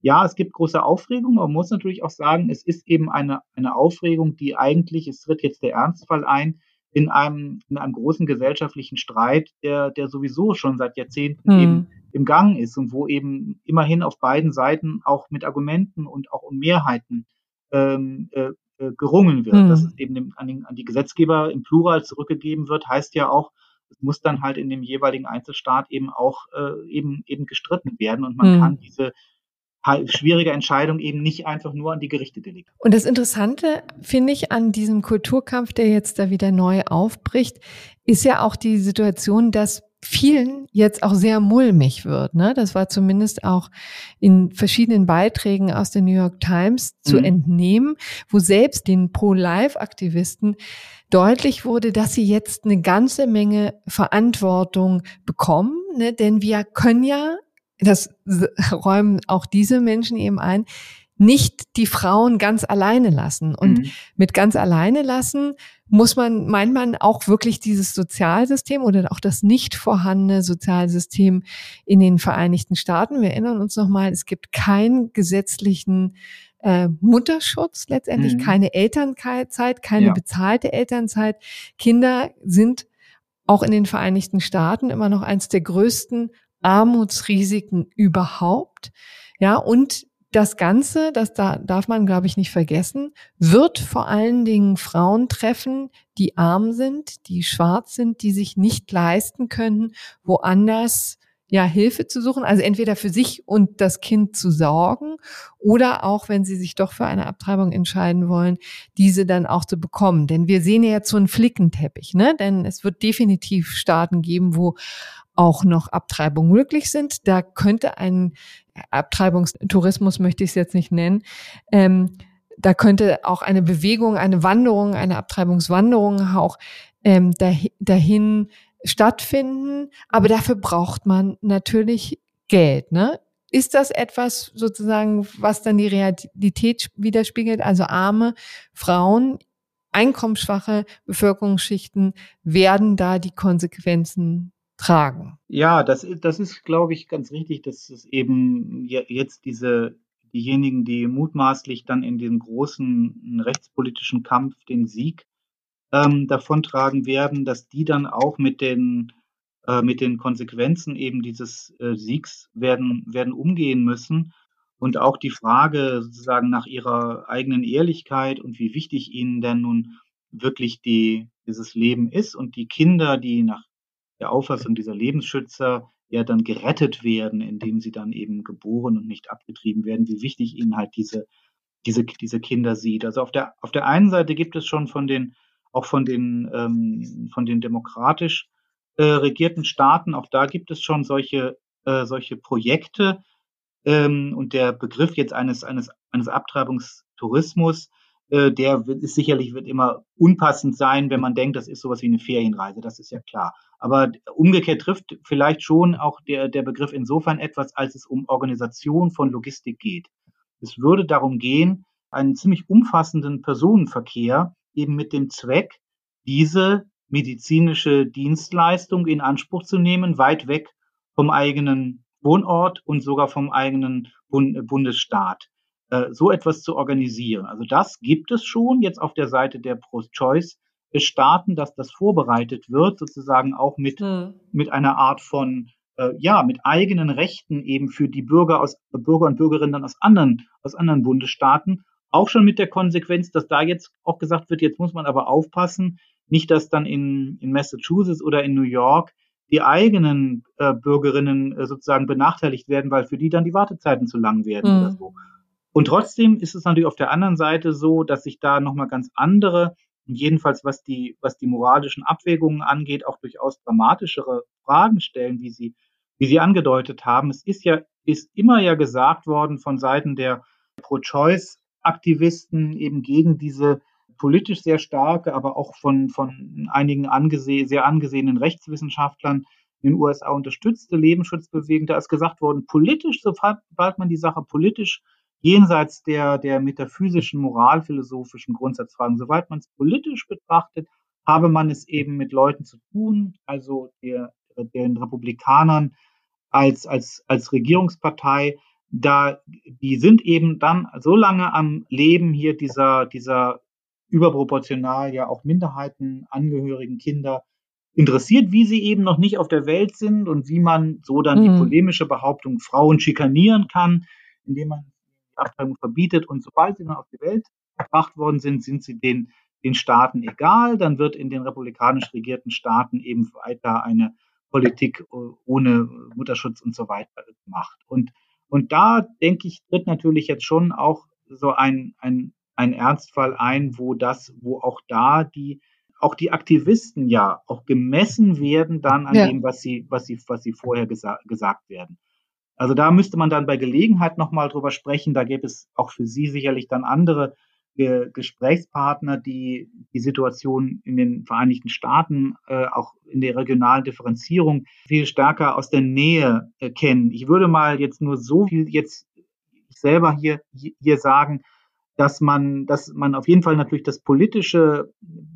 Ja, es gibt große Aufregung, aber man muss natürlich auch sagen, es ist eben eine, eine Aufregung, die eigentlich, es tritt jetzt der Ernstfall ein, in einem, in einem großen gesellschaftlichen Streit, der, der sowieso schon seit Jahrzehnten eben Hm. im Gang ist und wo eben immerhin auf beiden Seiten auch mit Argumenten und auch um Mehrheiten ähm, äh, äh, gerungen wird. Dass es Hm. eben dem, an, den, an die Gesetzgeber im Plural zurückgegeben wird, heißt ja auch, es muss dann halt in dem jeweiligen Einzelstaat eben auch äh, eben, eben gestritten werden und man Hm. kann diese halt schwierige Entscheidung eben nicht einfach nur an die Gerichte delegieren. Und das Interessante, finde ich, an diesem Kulturkampf, der jetzt da wieder neu aufbricht, ist ja auch die Situation, dass vielen jetzt auch sehr mulmig wird. Ne? Das war zumindest auch in verschiedenen Beiträgen aus der New York Times zu Mhm. entnehmen, wo selbst den Pro-Life-Aktivisten deutlich wurde, dass sie jetzt eine ganze Menge Verantwortung bekommen. Ne? Denn wir können ja, das räumen auch diese Menschen eben ein, nicht die Frauen ganz alleine lassen. Und Mhm. mit ganz alleine lassen muss man, meint man auch wirklich dieses Sozialsystem oder auch das nicht vorhandene Sozialsystem in den Vereinigten Staaten. Wir erinnern uns nochmal, es gibt keinen gesetzlichen äh, Mutterschutz, letztendlich Mhm. keine Elternzeit, keine Ja. bezahlte Elternzeit. Kinder sind auch in den Vereinigten Staaten immer noch eins der größten Armutsrisiken überhaupt. Ja, und das Ganze, das da, darf man, glaube ich, nicht vergessen, wird vor allen Dingen Frauen treffen, die arm sind, die schwarz sind, die sich nicht leisten können, woanders ja Hilfe zu suchen, also entweder für sich und das Kind zu sorgen oder auch, wenn sie sich doch für eine Abtreibung entscheiden wollen, diese dann auch zu bekommen. Denn wir sehen ja jetzt so einen Flickenteppich, ne? Denn es wird definitiv Staaten geben, wo auch noch Abtreibungen möglich sind. Da könnte ein Abtreibungstourismus, möchte ich es jetzt nicht nennen, ähm, da könnte auch eine Bewegung, eine Wanderung, eine Abtreibungswanderung auch ähm, dahin stattfinden. Aber dafür braucht man natürlich Geld, ne? Ist das etwas sozusagen, was dann die Realität widerspiegelt? Also arme Frauen, einkommensschwache Bevölkerungsschichten werden da die Konsequenzen tragen. Ja, das ist, das ist, glaube ich, ganz richtig, dass es eben je- jetzt diese, diejenigen, die mutmaßlich dann in dem großen rechtspolitischen Kampf den Sieg ähm, davontragen werden, dass die dann auch mit den, äh, mit den Konsequenzen eben dieses äh, Siegs werden, werden umgehen müssen. Und auch die Frage sozusagen nach ihrer eigenen Ehrlichkeit und wie wichtig ihnen denn nun wirklich die, dieses Leben ist und die Kinder, die nach der Auffassung dieser Lebensschützer ja dann gerettet werden, indem sie dann eben geboren und nicht abgetrieben werden, wie wichtig ihnen halt diese, diese, diese Kinder sieht. Also auf der, auf der einen Seite gibt es schon von den, auch von den, ähm, von den demokratisch äh, regierten Staaten, auch da gibt es schon solche, äh, solche Projekte, ähm, und der Begriff jetzt eines, eines, eines Abtreibungstourismus, äh, der wird, ist sicherlich wird immer unpassend sein, wenn man denkt, das ist sowas wie eine Ferienreise, das ist ja klar. Aber umgekehrt trifft vielleicht schon auch der, der Begriff insofern etwas, als es um Organisation von Logistik geht. Es würde darum gehen, einen ziemlich umfassenden Personenverkehr eben mit dem Zweck, diese medizinische Dienstleistung in Anspruch zu nehmen, weit weg vom eigenen Wohnort und sogar vom eigenen Bund Bundesstaat, äh, so etwas zu organisieren. Also das gibt es schon jetzt auf der Seite der Pro-Choice-Staaten, dass das vorbereitet wird, sozusagen auch mit, Hm. mit einer Art von, äh, ja, mit eigenen Rechten eben für die Bürger aus, Bürger und Bürgerinnen dann aus anderen, aus anderen Bundesstaaten. Auch schon mit der Konsequenz, dass da jetzt auch gesagt wird, jetzt muss man aber aufpassen, nicht, dass dann in, in Massachusetts oder in New York die eigenen äh, Bürgerinnen äh, sozusagen benachteiligt werden, weil für die dann die Wartezeiten zu lang werden Hm. oder so. Und trotzdem ist es natürlich auf der anderen Seite so, dass sich da nochmal ganz andere, jedenfalls was die, was die moralischen Abwägungen angeht, auch durchaus dramatischere Fragen stellen, wie Sie, wie Sie angedeutet haben. Es ist ja, ist immer ja gesagt worden von Seiten der Pro-Choice-Aktivisten eben gegen diese politisch sehr starke, aber auch von, von einigen angese sehr angesehenen Rechtswissenschaftlern in den U S A unterstützte Lebensschutzbewegung. Da ist gesagt worden, politisch, sobald man die Sache politisch jenseits der, der metaphysischen, moralphilosophischen Grundsatzfragen, soweit man es politisch betrachtet, habe man es eben mit Leuten zu tun, also der, den Republikanern als, als, als Regierungspartei, da, die sind eben dann so lange am Leben hier dieser, dieser überproportional ja auch Minderheitenangehörigen Kinder interessiert, wie sie eben noch nicht auf der Welt sind und wie man so dann mhm. die polemische Behauptung Frauen schikanieren kann, indem man die Abtreibung verbietet. Und sobald sie dann auf die Welt gebracht worden sind, sind sie den, den Staaten egal. Dann wird in den republikanisch regierten Staaten eben weiter eine Politik ohne Mutterschutz und so weiter gemacht. Und, und da, denke ich, tritt natürlich jetzt schon auch so ein, ein, ein Ernstfall ein, wo das, wo auch da die auch die Aktivisten ja auch gemessen werden dann an ja. dem, was sie, was sie, was sie vorher gesa- gesagt werden. Also da müsste man dann bei Gelegenheit nochmal drüber sprechen. Da gäbe es auch für Sie sicherlich dann andere Ge- Gesprächspartner, die die Situation in den Vereinigten Staaten, äh, auch in der regionalen Differenzierung viel stärker aus der Nähe äh, kennen. Ich würde mal jetzt nur so viel jetzt selber hier, hier sagen, dass man, dass man auf jeden Fall natürlich das politische,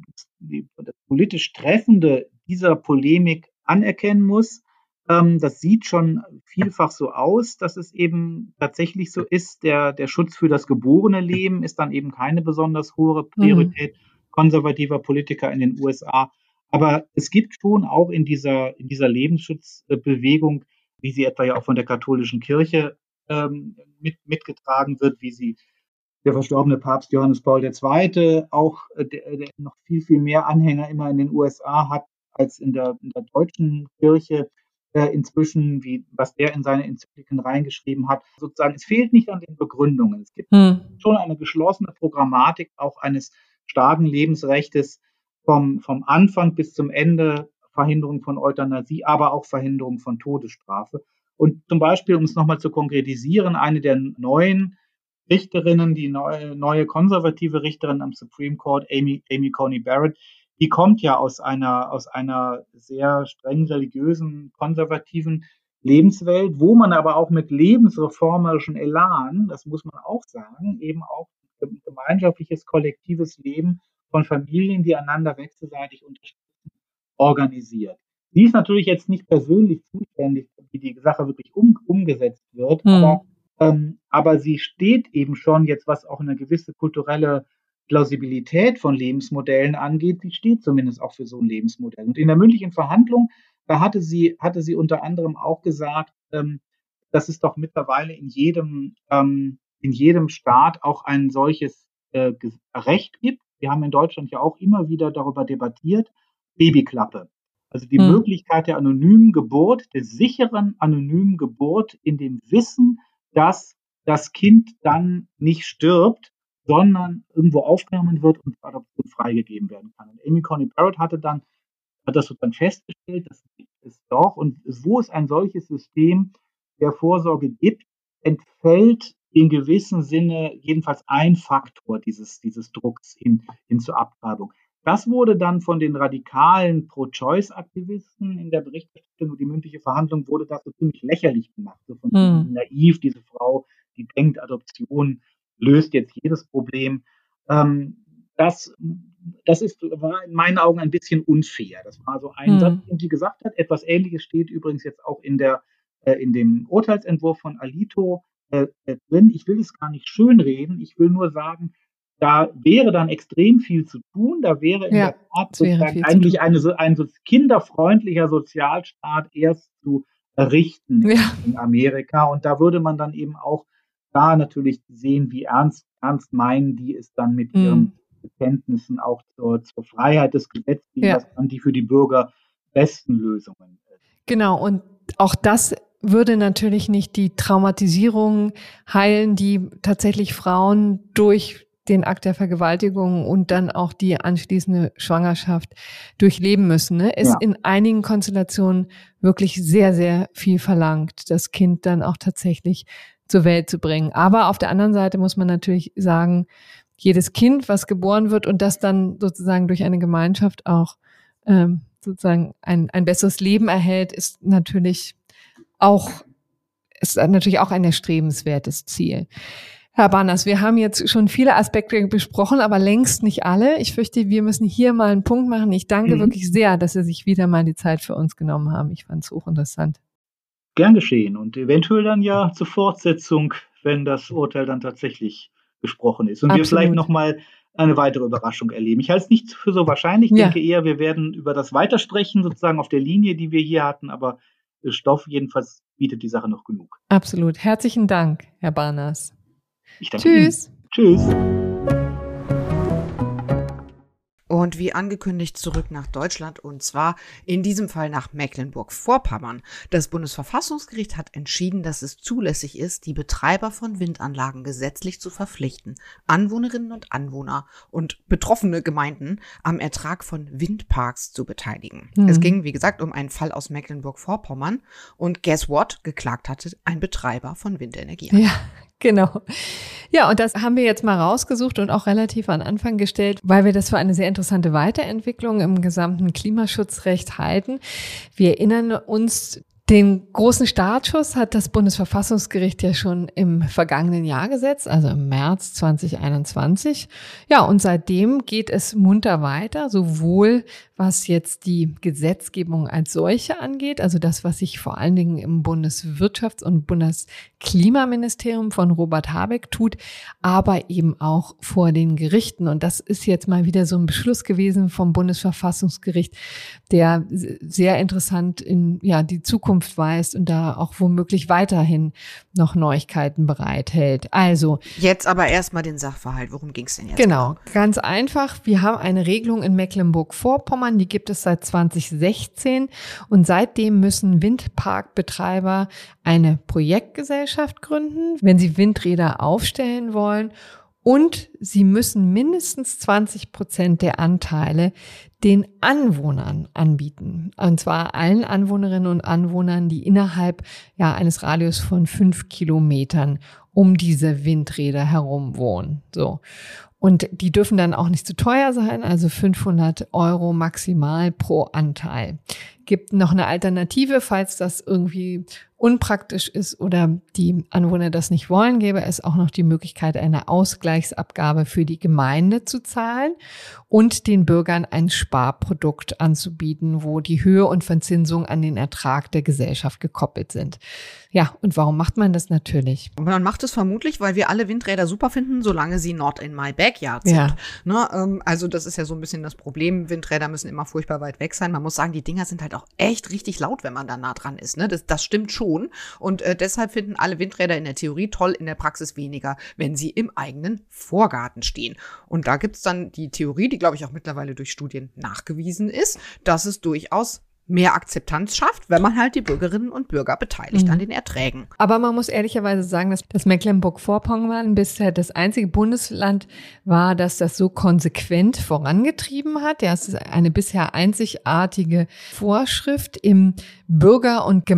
das politisch Treffende dieser Polemik anerkennen muss. Ähm, das sieht schon vielfach so aus, dass es eben tatsächlich so ist. Der, der Schutz für das geborene Leben ist dann eben keine besonders hohe Priorität mhm. konservativer Politiker in den U S A. Aber es gibt schon auch in dieser, in dieser Lebensschutzbewegung, wie sie etwa ja auch von der katholischen Kirche ähm, mit, mitgetragen wird, wie sie der verstorbene Papst Johannes Paul der Zweite auch äh, der, der noch viel, viel mehr Anhänger immer in den U S A hat als in der, in der deutschen Kirche äh, inzwischen, wie was der in seine Enzykliken reingeschrieben hat. Sozusagen, es fehlt nicht an den Begründungen. Es gibt hm. schon eine geschlossene Programmatik auch eines starken Lebensrechtes vom, vom Anfang bis zum Ende, Verhinderung von Euthanasie, aber auch Verhinderung von Todesstrafe. Und zum Beispiel, um es nochmal zu konkretisieren, eine der neuen Richterinnen, die neue, neue konservative Richterin am Supreme Court, Amy, Amy Coney Barrett, die kommt ja aus einer, aus einer sehr streng religiösen, konservativen Lebenswelt, wo man aber auch mit lebensreformerischen Elan, das muss man auch sagen, eben auch ein gemeinschaftliches, kollektives Leben von Familien, die einander wechselseitig unterstützen, organisiert. Sie ist natürlich jetzt nicht persönlich zuständig, wie die Sache wirklich um, umgesetzt wird, mhm. aber Ähm, aber sie steht eben schon jetzt, was auch eine gewisse kulturelle Plausibilität von Lebensmodellen angeht, sie steht zumindest auch für so ein Lebensmodell. Und in der mündlichen Verhandlung, da hatte sie, hatte sie unter anderem auch gesagt, ähm, dass es doch mittlerweile in jedem, ähm, in jedem Staat auch ein solches äh, Recht gibt. Wir haben in Deutschland ja auch immer wieder darüber debattiert, Babyklappe. Also die hm. Möglichkeit der anonymen Geburt, der sicheren anonymen Geburt in dem Wissen, dass das Kind dann nicht stirbt, sondern irgendwo aufgenommen wird und zur Adoption freigegeben werden kann. Und Amy Coney Barrett hatte dann, hat das sozusagen festgestellt, das gibt es doch. Und wo es ein solches System der Vorsorge gibt, entfällt in gewissem Sinne jedenfalls ein Faktor dieses, dieses Drucks hin, hin zur Abtreibung. Das wurde dann von den radikalen Pro-Choice-Aktivisten in der Berichterstattung und die mündliche Verhandlung wurde das so ziemlich lächerlich gemacht. So von hm. naiv, diese Frau, die denkt, Adoption löst jetzt jedes Problem. Ähm, das, das ist, war in meinen Augen ein bisschen unfair. Das war so ein hm. Satz, den sie gesagt hat. Etwas Ähnliches steht übrigens jetzt auch in, der, äh, in dem Urteilsentwurf von Alito äh, drin. Ich will es gar nicht schönreden. Ich will nur sagen, da wäre dann extrem viel zu tun. Da wäre in ja, der Tat sozusagen eigentlich eine, ein so kinderfreundlicher Sozialstaat erst zu errichten ja. in Amerika. Und da würde man dann eben auch da natürlich sehen, wie ernst, ernst meinen die es dann mit mhm. ihren Bekenntnissen auch zur, zur Freiheit des Gesetzgebers ja. an die für die Bürger besten Lösungen. Genau, und auch das würde natürlich nicht die Traumatisierung heilen, die tatsächlich Frauen durch den Akt der Vergewaltigung und dann auch die anschließende Schwangerschaft durchleben müssen. Ne? Ist ja. in einigen Konstellationen wirklich sehr, sehr viel verlangt, das Kind dann auch tatsächlich zur Welt zu bringen. Aber auf der anderen Seite muss man natürlich sagen, jedes Kind, was geboren wird und das dann sozusagen durch eine Gemeinschaft auch ähm, sozusagen ein, ein besseres Leben erhält, ist natürlich auch, ist natürlich auch ein erstrebenswertes Ziel. Herr Barnas, wir haben jetzt schon viele Aspekte besprochen, aber längst nicht alle. Ich fürchte, wir müssen hier mal einen Punkt machen. Ich danke mhm. wirklich sehr, dass Sie sich wieder mal die Zeit für uns genommen haben. Ich fand es hochinteressant. Gern geschehen und eventuell dann ja zur Fortsetzung, wenn das Urteil dann tatsächlich gesprochen ist und Absolut. wir vielleicht nochmal eine weitere Überraschung erleben. Ich halte es nicht für so wahrscheinlich. Ich Ja. denke eher, wir werden über das weitersprechen, sozusagen auf der Linie, die wir hier hatten, aber Stoff jedenfalls bietet die Sache noch genug. Absolut. Herzlichen Dank, Herr Barnas. Ich danke Tschüss. Ihnen. Tschüss. Und wie angekündigt zurück nach Deutschland und zwar in diesem Fall nach Mecklenburg-Vorpommern. Das Bundesverfassungsgericht hat entschieden, dass es zulässig ist, die Betreiber von Windanlagen gesetzlich zu verpflichten, Anwohnerinnen und Anwohner und betroffene Gemeinden am Ertrag von Windparks zu beteiligen. Mhm. Es ging, wie gesagt, um einen Fall aus Mecklenburg-Vorpommern und guess what? Geklagt hatte ein Betreiber von Windenergie. Ja. Genau. Ja, und das haben wir jetzt mal rausgesucht und auch relativ an Anfang gestellt, weil wir das für eine sehr interessante Weiterentwicklung im gesamten Klimaschutzrecht halten. Wir erinnern uns, den großen Startschuss hat das Bundesverfassungsgericht ja schon im vergangenen Jahr gesetzt, also im März zwanzig einundzwanzig. Ja, und seitdem geht es munter weiter, sowohl was jetzt die Gesetzgebung als solche angeht, also das, was sich vor allen Dingen im Bundeswirtschafts- und Bundesklimaministerium von Robert Habeck tut, aber eben auch vor den Gerichten. Und das ist jetzt mal wieder so ein Beschluss gewesen vom Bundesverfassungsgericht, der sehr interessant in ja die Zukunft weist und da auch womöglich weiterhin noch Neuigkeiten bereithält. Also jetzt aber erstmal den Sachverhalt. Worum ging es denn jetzt? Genau, ganz einfach. Wir haben eine Regelung in Mecklenburg-Vorpommern, die gibt es seit zwanzig sechzehn und seitdem müssen Windparkbetreiber eine Projektgesellschaft gründen, wenn sie Windräder aufstellen wollen. Und sie müssen mindestens zwanzig Prozent der Anteile den Anwohnern anbieten. Und zwar allen Anwohnerinnen und Anwohnern, die innerhalb ja eines Radius von fünf Kilometern um diese Windräder herum wohnen. So. Und die dürfen dann auch nicht zu teuer sein, also fünfhundert Euro maximal pro Anteil. Gibt noch eine Alternative, falls das irgendwie unpraktisch ist oder die Anwohner das nicht wollen, gäbe es auch noch die Möglichkeit, eine Ausgleichsabgabe für die Gemeinde zu zahlen und den Bürgern ein Sparprodukt anzubieten, wo die Höhe und Verzinsung an den Ertrag der Gesellschaft gekoppelt sind. Ja, und warum macht man das natürlich? Man macht es vermutlich, weil wir alle Windräder super finden, solange sie not in my backyard sind. Ja. Ne, ähm, also das ist ja so ein bisschen das Problem. Windräder müssen immer furchtbar weit weg sein. Man muss sagen, die Dinger sind halt auch echt richtig laut, wenn man da nah dran ist. Ne? Das, das stimmt schon. Und äh, deshalb finden alle Windräder in der Theorie toll, in der Praxis weniger, wenn sie im eigenen Vorgarten stehen. Und da gibt's dann die Theorie, die, glaube ich, auch mittlerweile durch Studien nachgewiesen ist, dass es durchaus mehr Akzeptanz schafft, wenn man halt die Bürgerinnen und Bürger beteiligt mhm. an den Erträgen. Aber man muss ehrlicherweise sagen, dass das Mecklenburg-Vorpommern bisher das einzige Bundesland war, das das so konsequent vorangetrieben hat. Ja, es ist eine bisher einzigartige Vorschrift im Bürger- und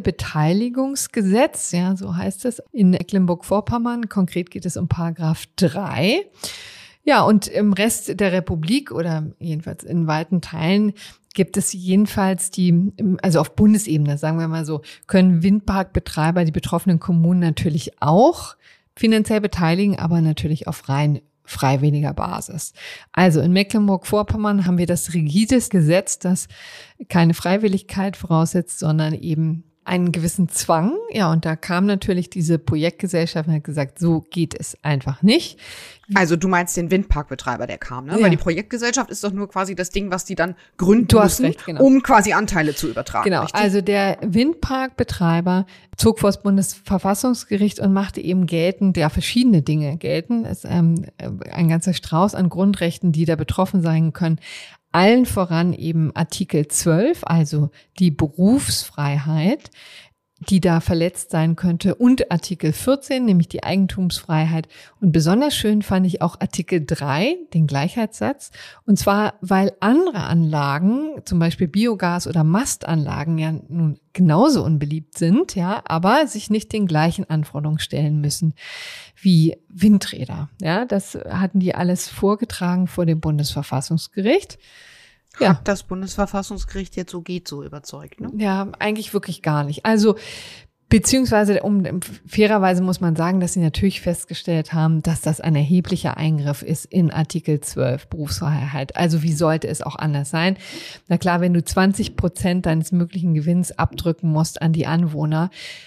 Gemeindebeteiligungsgesetz, ja, so heißt es, in Mecklenburg-Vorpommern. Konkret geht es um Paragraph drei. Ja, und im Rest der Republik oder jedenfalls in weiten Teilen gibt es jedenfalls die, also auf Bundesebene, sagen wir mal so, können Windparkbetreiber die betroffenen Kommunen natürlich auch finanziell beteiligen, aber natürlich auf rein freiwilliger Basis. Also in Mecklenburg-Vorpommern haben wir das rigides Gesetz, das keine Freiwilligkeit voraussetzt, sondern eben einen gewissen Zwang. Ja, und da kam natürlich diese Projektgesellschaft und hat gesagt, so geht es einfach nicht. Also du meinst den Windparkbetreiber, der kam, ne? Ja. Weil die Projektgesellschaft ist doch nur quasi das Ding, was die dann gründen Du hast müssen, recht, genau. um quasi Anteile zu übertragen. Genau, richtig? also der Windparkbetreiber zog vor das Bundesverfassungsgericht und machte eben geltend, ja, verschiedene Dinge gelten. Es ist ähm, ein ganzer Strauß an Grundrechten, die da betroffen sein können. Allen voran eben Artikel zwölf, also die Berufsfreiheit, die da verletzt sein könnte, und Artikel vierzehn, nämlich die Eigentumsfreiheit. Und besonders schön fand ich auch Artikel drei, den Gleichheitssatz. Und zwar, weil andere Anlagen, zum Beispiel Biogas- oder Mastanlagen, ja nun genauso unbeliebt sind, ja, aber sich nicht den gleichen Anforderungen stellen müssen wie Windräder. Ja, das hatten die alles vorgetragen vor dem Bundesverfassungsgericht. Ja. Hat das Bundesverfassungsgericht jetzt so geht so überzeugt, ne? Ja, eigentlich wirklich gar nicht. Also Beziehungsweise, um, fairerweise muss man sagen, dass sie natürlich festgestellt haben, dass das ein erheblicher Eingriff ist in Artikel zwölf Berufsfreiheit. Also wie sollte es auch anders sein? Na klar, wenn du zwanzig Prozent deines möglichen Gewinns abdrücken musst an die Anwohner,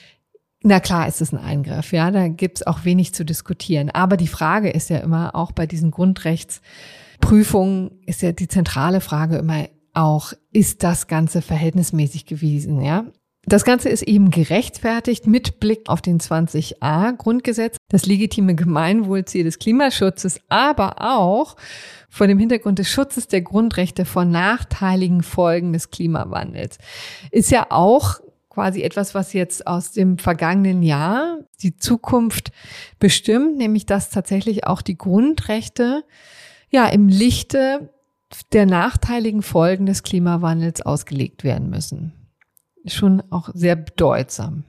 na klar ist es ein Eingriff, ja, da gibt's auch wenig zu diskutieren. Aber die Frage ist ja immer, auch bei diesen Grundrechtsprüfungen ist ja die zentrale Frage immer auch, ist das Ganze verhältnismäßig gewesen, ja? Das Ganze ist eben gerechtfertigt mit Blick auf den zwanzig a Grundgesetz, das legitime Gemeinwohlziel des Klimaschutzes, aber auch vor dem Hintergrund des Schutzes der Grundrechte vor nachteiligen Folgen des Klimawandels. Ist ja auch quasi etwas, was jetzt aus dem vergangenen Jahr die Zukunft bestimmt, nämlich dass tatsächlich auch die Grundrechte ja im Lichte der nachteiligen Folgen des Klimawandels ausgelegt werden müssen. Schon auch sehr bedeutsam.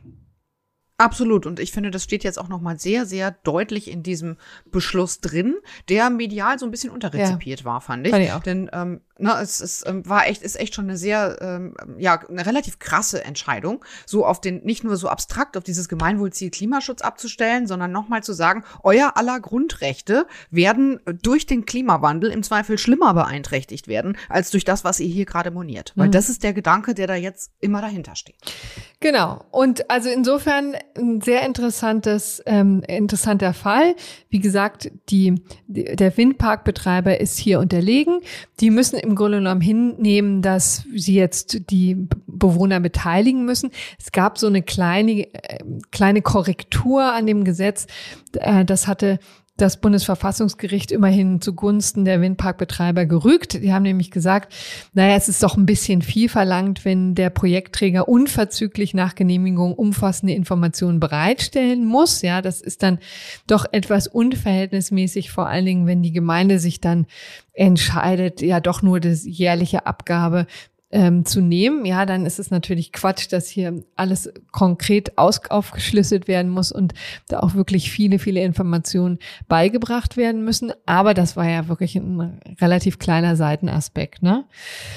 Absolut. Und ich finde, das steht jetzt auch nochmal sehr, sehr deutlich in diesem Beschluss drin, der medial so ein bisschen unterrezipiert ja. war, fand ich. Fand ich auch. Denn ähm, na, es ist, ähm, war echt, ist echt schon eine sehr, ähm, ja, eine relativ krasse Entscheidung, so auf den, nicht nur so abstrakt auf dieses Gemeinwohlziel Klimaschutz abzustellen, sondern nochmal zu sagen, euer aller Grundrechte werden durch den Klimawandel im Zweifel schlimmer beeinträchtigt werden, als durch das, was ihr hier gerade moniert. Weil mhm. das ist der Gedanke, der da jetzt immer dahinter steht. Genau. Und also insofern ein sehr interessantes, ähm, interessanter Fall. Wie gesagt, die, die, der Windparkbetreiber ist hier unterlegen. Die müssen im Grunde genommen hinnehmen, dass sie jetzt die Bewohner beteiligen müssen. Es gab so eine kleine, äh, kleine Korrektur an dem Gesetz. Äh, das hatte das Bundesverfassungsgericht immerhin zugunsten der Windparkbetreiber gerügt. Die haben nämlich gesagt, naja, es ist doch ein bisschen viel verlangt, wenn der Projektträger unverzüglich nach Genehmigung umfassende Informationen bereitstellen muss. Ja, das ist dann doch etwas unverhältnismäßig, vor allen Dingen, wenn die Gemeinde sich dann entscheidet, ja doch nur die jährliche Abgabe Ähm, zu nehmen, ja, dann ist es natürlich Quatsch, dass hier alles konkret aus, aufgeschlüsselt werden muss und da auch wirklich viele, viele Informationen beigebracht werden müssen. Aber das war ja wirklich ein relativ kleiner Seitenaspekt, ne?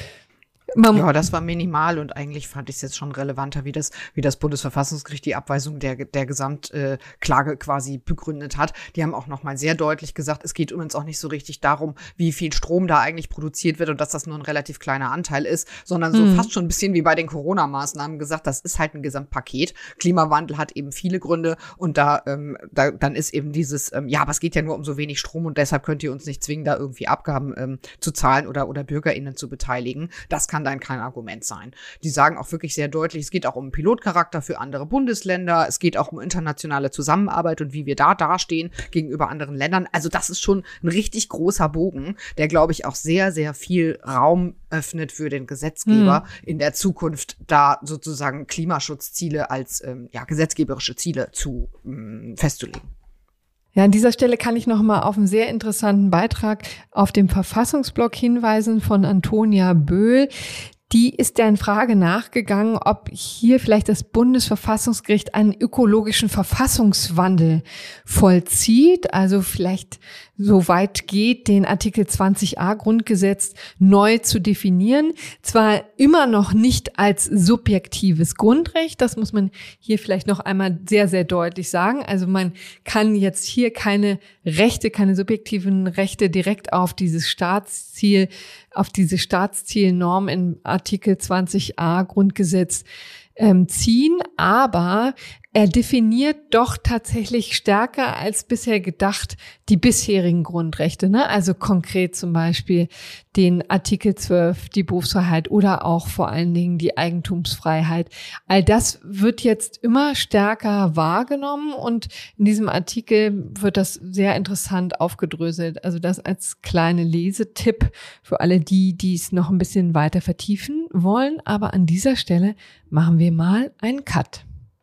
Man ja, das war minimal und eigentlich fand ich es jetzt schon relevanter, wie das, wie das Bundesverfassungsgericht die Abweisung der, der Gesamtklage äh, quasi begründet hat. Die haben auch nochmal sehr deutlich gesagt, es geht übrigens auch nicht so richtig darum, wie viel Strom da eigentlich produziert wird und dass das nur ein relativ kleiner Anteil ist, sondern so mhm. fast schon ein bisschen wie bei den Corona-Maßnahmen gesagt, das ist halt ein Gesamtpaket. Klimawandel hat eben viele Gründe und da, ähm, da dann ist eben dieses, ähm, ja, aber es geht ja nur um so wenig Strom und deshalb könnt ihr uns nicht zwingen, da irgendwie Abgaben ähm, zu zahlen oder, oder BürgerInnen zu beteiligen. Das kann dann kein Argument sein. Die sagen auch wirklich sehr deutlich, es geht auch um Pilotcharakter für andere Bundesländer, es geht auch um internationale Zusammenarbeit und wie wir da dastehen gegenüber anderen Ländern. Also das ist schon ein richtig großer Bogen, der, glaube ich, auch sehr, sehr viel Raum öffnet für den Gesetzgeber, mhm. in der Zukunft da sozusagen Klimaschutzziele als ähm, ja, gesetzgeberische Ziele zu ähm, festzulegen. Ja, an dieser Stelle kann ich noch mal auf einen sehr interessanten Beitrag auf dem Verfassungsblog hinweisen von Antonia Böhl. Die ist der Frage nachgegangen, ob hier vielleicht das Bundesverfassungsgericht einen ökologischen Verfassungswandel vollzieht, also vielleicht so weit geht, den Artikel zwanzig a Grundgesetz neu zu definieren. Zwar immer noch nicht als subjektives Grundrecht, das muss man hier vielleicht noch einmal sehr, sehr deutlich sagen. Also man kann jetzt hier keine Rechte, keine subjektiven Rechte direkt auf dieses Staatsziel, auf diese Staatszielnorm im Artikel zwanzig a Grundgesetz ähm, ziehen, aber er definiert doch tatsächlich stärker als bisher gedacht die bisherigen Grundrechte, ne? Also konkret zum Beispiel den Artikel zwölf, die Berufsfreiheit oder auch vor allen Dingen die Eigentumsfreiheit. All das wird jetzt immer stärker wahrgenommen und in diesem Artikel wird das sehr interessant aufgedröselt. Also das als kleine Lesetipp für alle die, die es noch ein bisschen weiter vertiefen wollen. Aber an dieser Stelle machen wir mal einen Cut.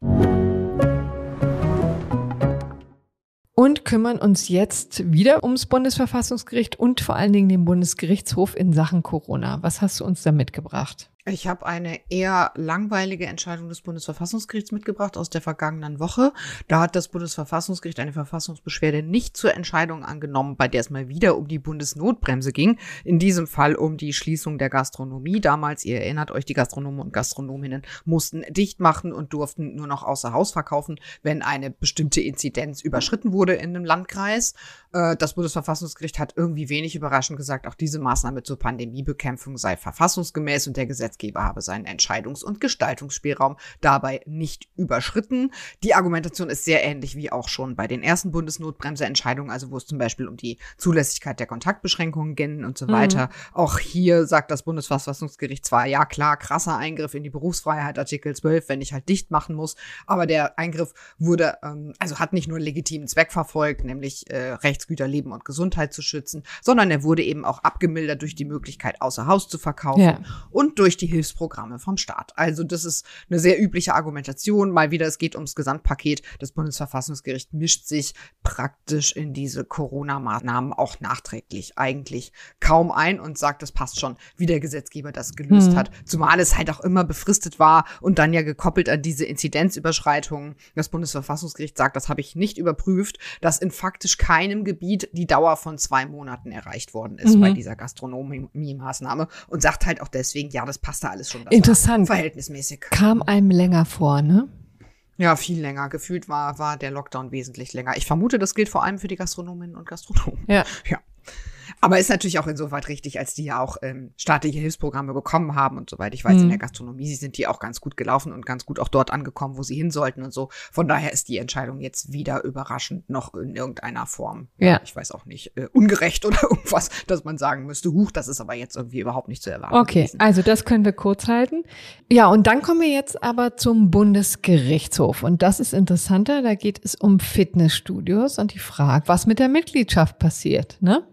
Und kümmern uns jetzt wieder ums Bundesverfassungsgericht und vor allen Dingen den Bundesgerichtshof in Sachen Corona. Was hast du uns da mitgebracht? Ich habe eine eher langweilige Entscheidung des Bundesverfassungsgerichts mitgebracht aus der vergangenen Woche. Da hat das Bundesverfassungsgericht eine Verfassungsbeschwerde nicht zur Entscheidung angenommen, bei der es mal wieder um die Bundesnotbremse ging. In diesem Fall um die Schließung der Gastronomie. Damals, ihr erinnert euch, die Gastronomen und Gastronominnen mussten dicht machen und durften nur noch außer Haus verkaufen, wenn eine bestimmte Inzidenz überschritten wurde in einem Landkreis. Das Bundesverfassungsgericht hat irgendwie wenig überraschend gesagt, auch diese Maßnahme zur Pandemiebekämpfung sei verfassungsgemäß und der Gesetzgeber habe seinen Entscheidungs- und Gestaltungsspielraum dabei nicht überschritten. Die Argumentation ist sehr ähnlich wie auch schon bei den ersten Bundesnotbremse-Entscheidungen, also wo es zum Beispiel um die Zulässigkeit der Kontaktbeschränkungen ging und so weiter. Mhm. Auch hier sagt das Bundesverfassungsgericht zwar, ja klar, krasser Eingriff in die Berufsfreiheit, Artikel zwölf, wenn ich halt dicht machen muss, aber der Eingriff wurde, ähm, also hat nicht nur einen legitimen Zweck verfolgt, nämlich äh, Rechtsgüter, Leben und Gesundheit zu schützen, sondern er wurde eben auch abgemildert durch die Möglichkeit, außer Haus zu verkaufen ja. und durch die Hilfsprogramme vom Staat. Also das ist eine sehr übliche Argumentation. Mal wieder, es geht ums Gesamtpaket. Das Bundesverfassungsgericht mischt sich praktisch in diese Corona-Maßnahmen auch nachträglich eigentlich kaum ein und sagt, das passt schon, wie der Gesetzgeber das gelöst mhm. hat. Zumal es halt auch immer befristet war und dann ja gekoppelt an diese Inzidenzüberschreitungen. Das Bundesverfassungsgericht sagt, das habe ich nicht überprüft, dass in faktisch keinem Gebiet die Dauer von zwei Monaten erreicht worden ist mhm. bei dieser Gastronomie-Maßnahme und sagt halt auch deswegen, ja, das passt da alles schon. Interessant. Verhältnismäßig. Kam einem länger vor, ne? Ja, viel länger. Gefühlt war, war der Lockdown wesentlich länger. Ich vermute, das gilt vor allem für die Gastronominnen und Gastronomen. Ja. Ja. Aber ist natürlich auch insoweit richtig, als die ja auch ähm, staatliche Hilfsprogramme bekommen haben und soweit ich weiß, mhm. in der Gastronomie sind die auch ganz gut gelaufen und ganz gut auch dort angekommen, wo sie hin sollten und so. Von daher ist die Entscheidung jetzt wieder überraschend noch in irgendeiner Form. Ja. Ich weiß auch nicht, äh, ungerecht oder irgendwas, dass man sagen müsste, huch, das ist aber jetzt irgendwie überhaupt nicht zu erwarten. Okay, gewesen. Also das können wir kurz halten. Ja, und dann kommen wir jetzt aber zum Bundesgerichtshof. Und das ist interessanter, da geht es um Fitnessstudios und die Frage, was mit der Mitgliedschaft passiert, ne?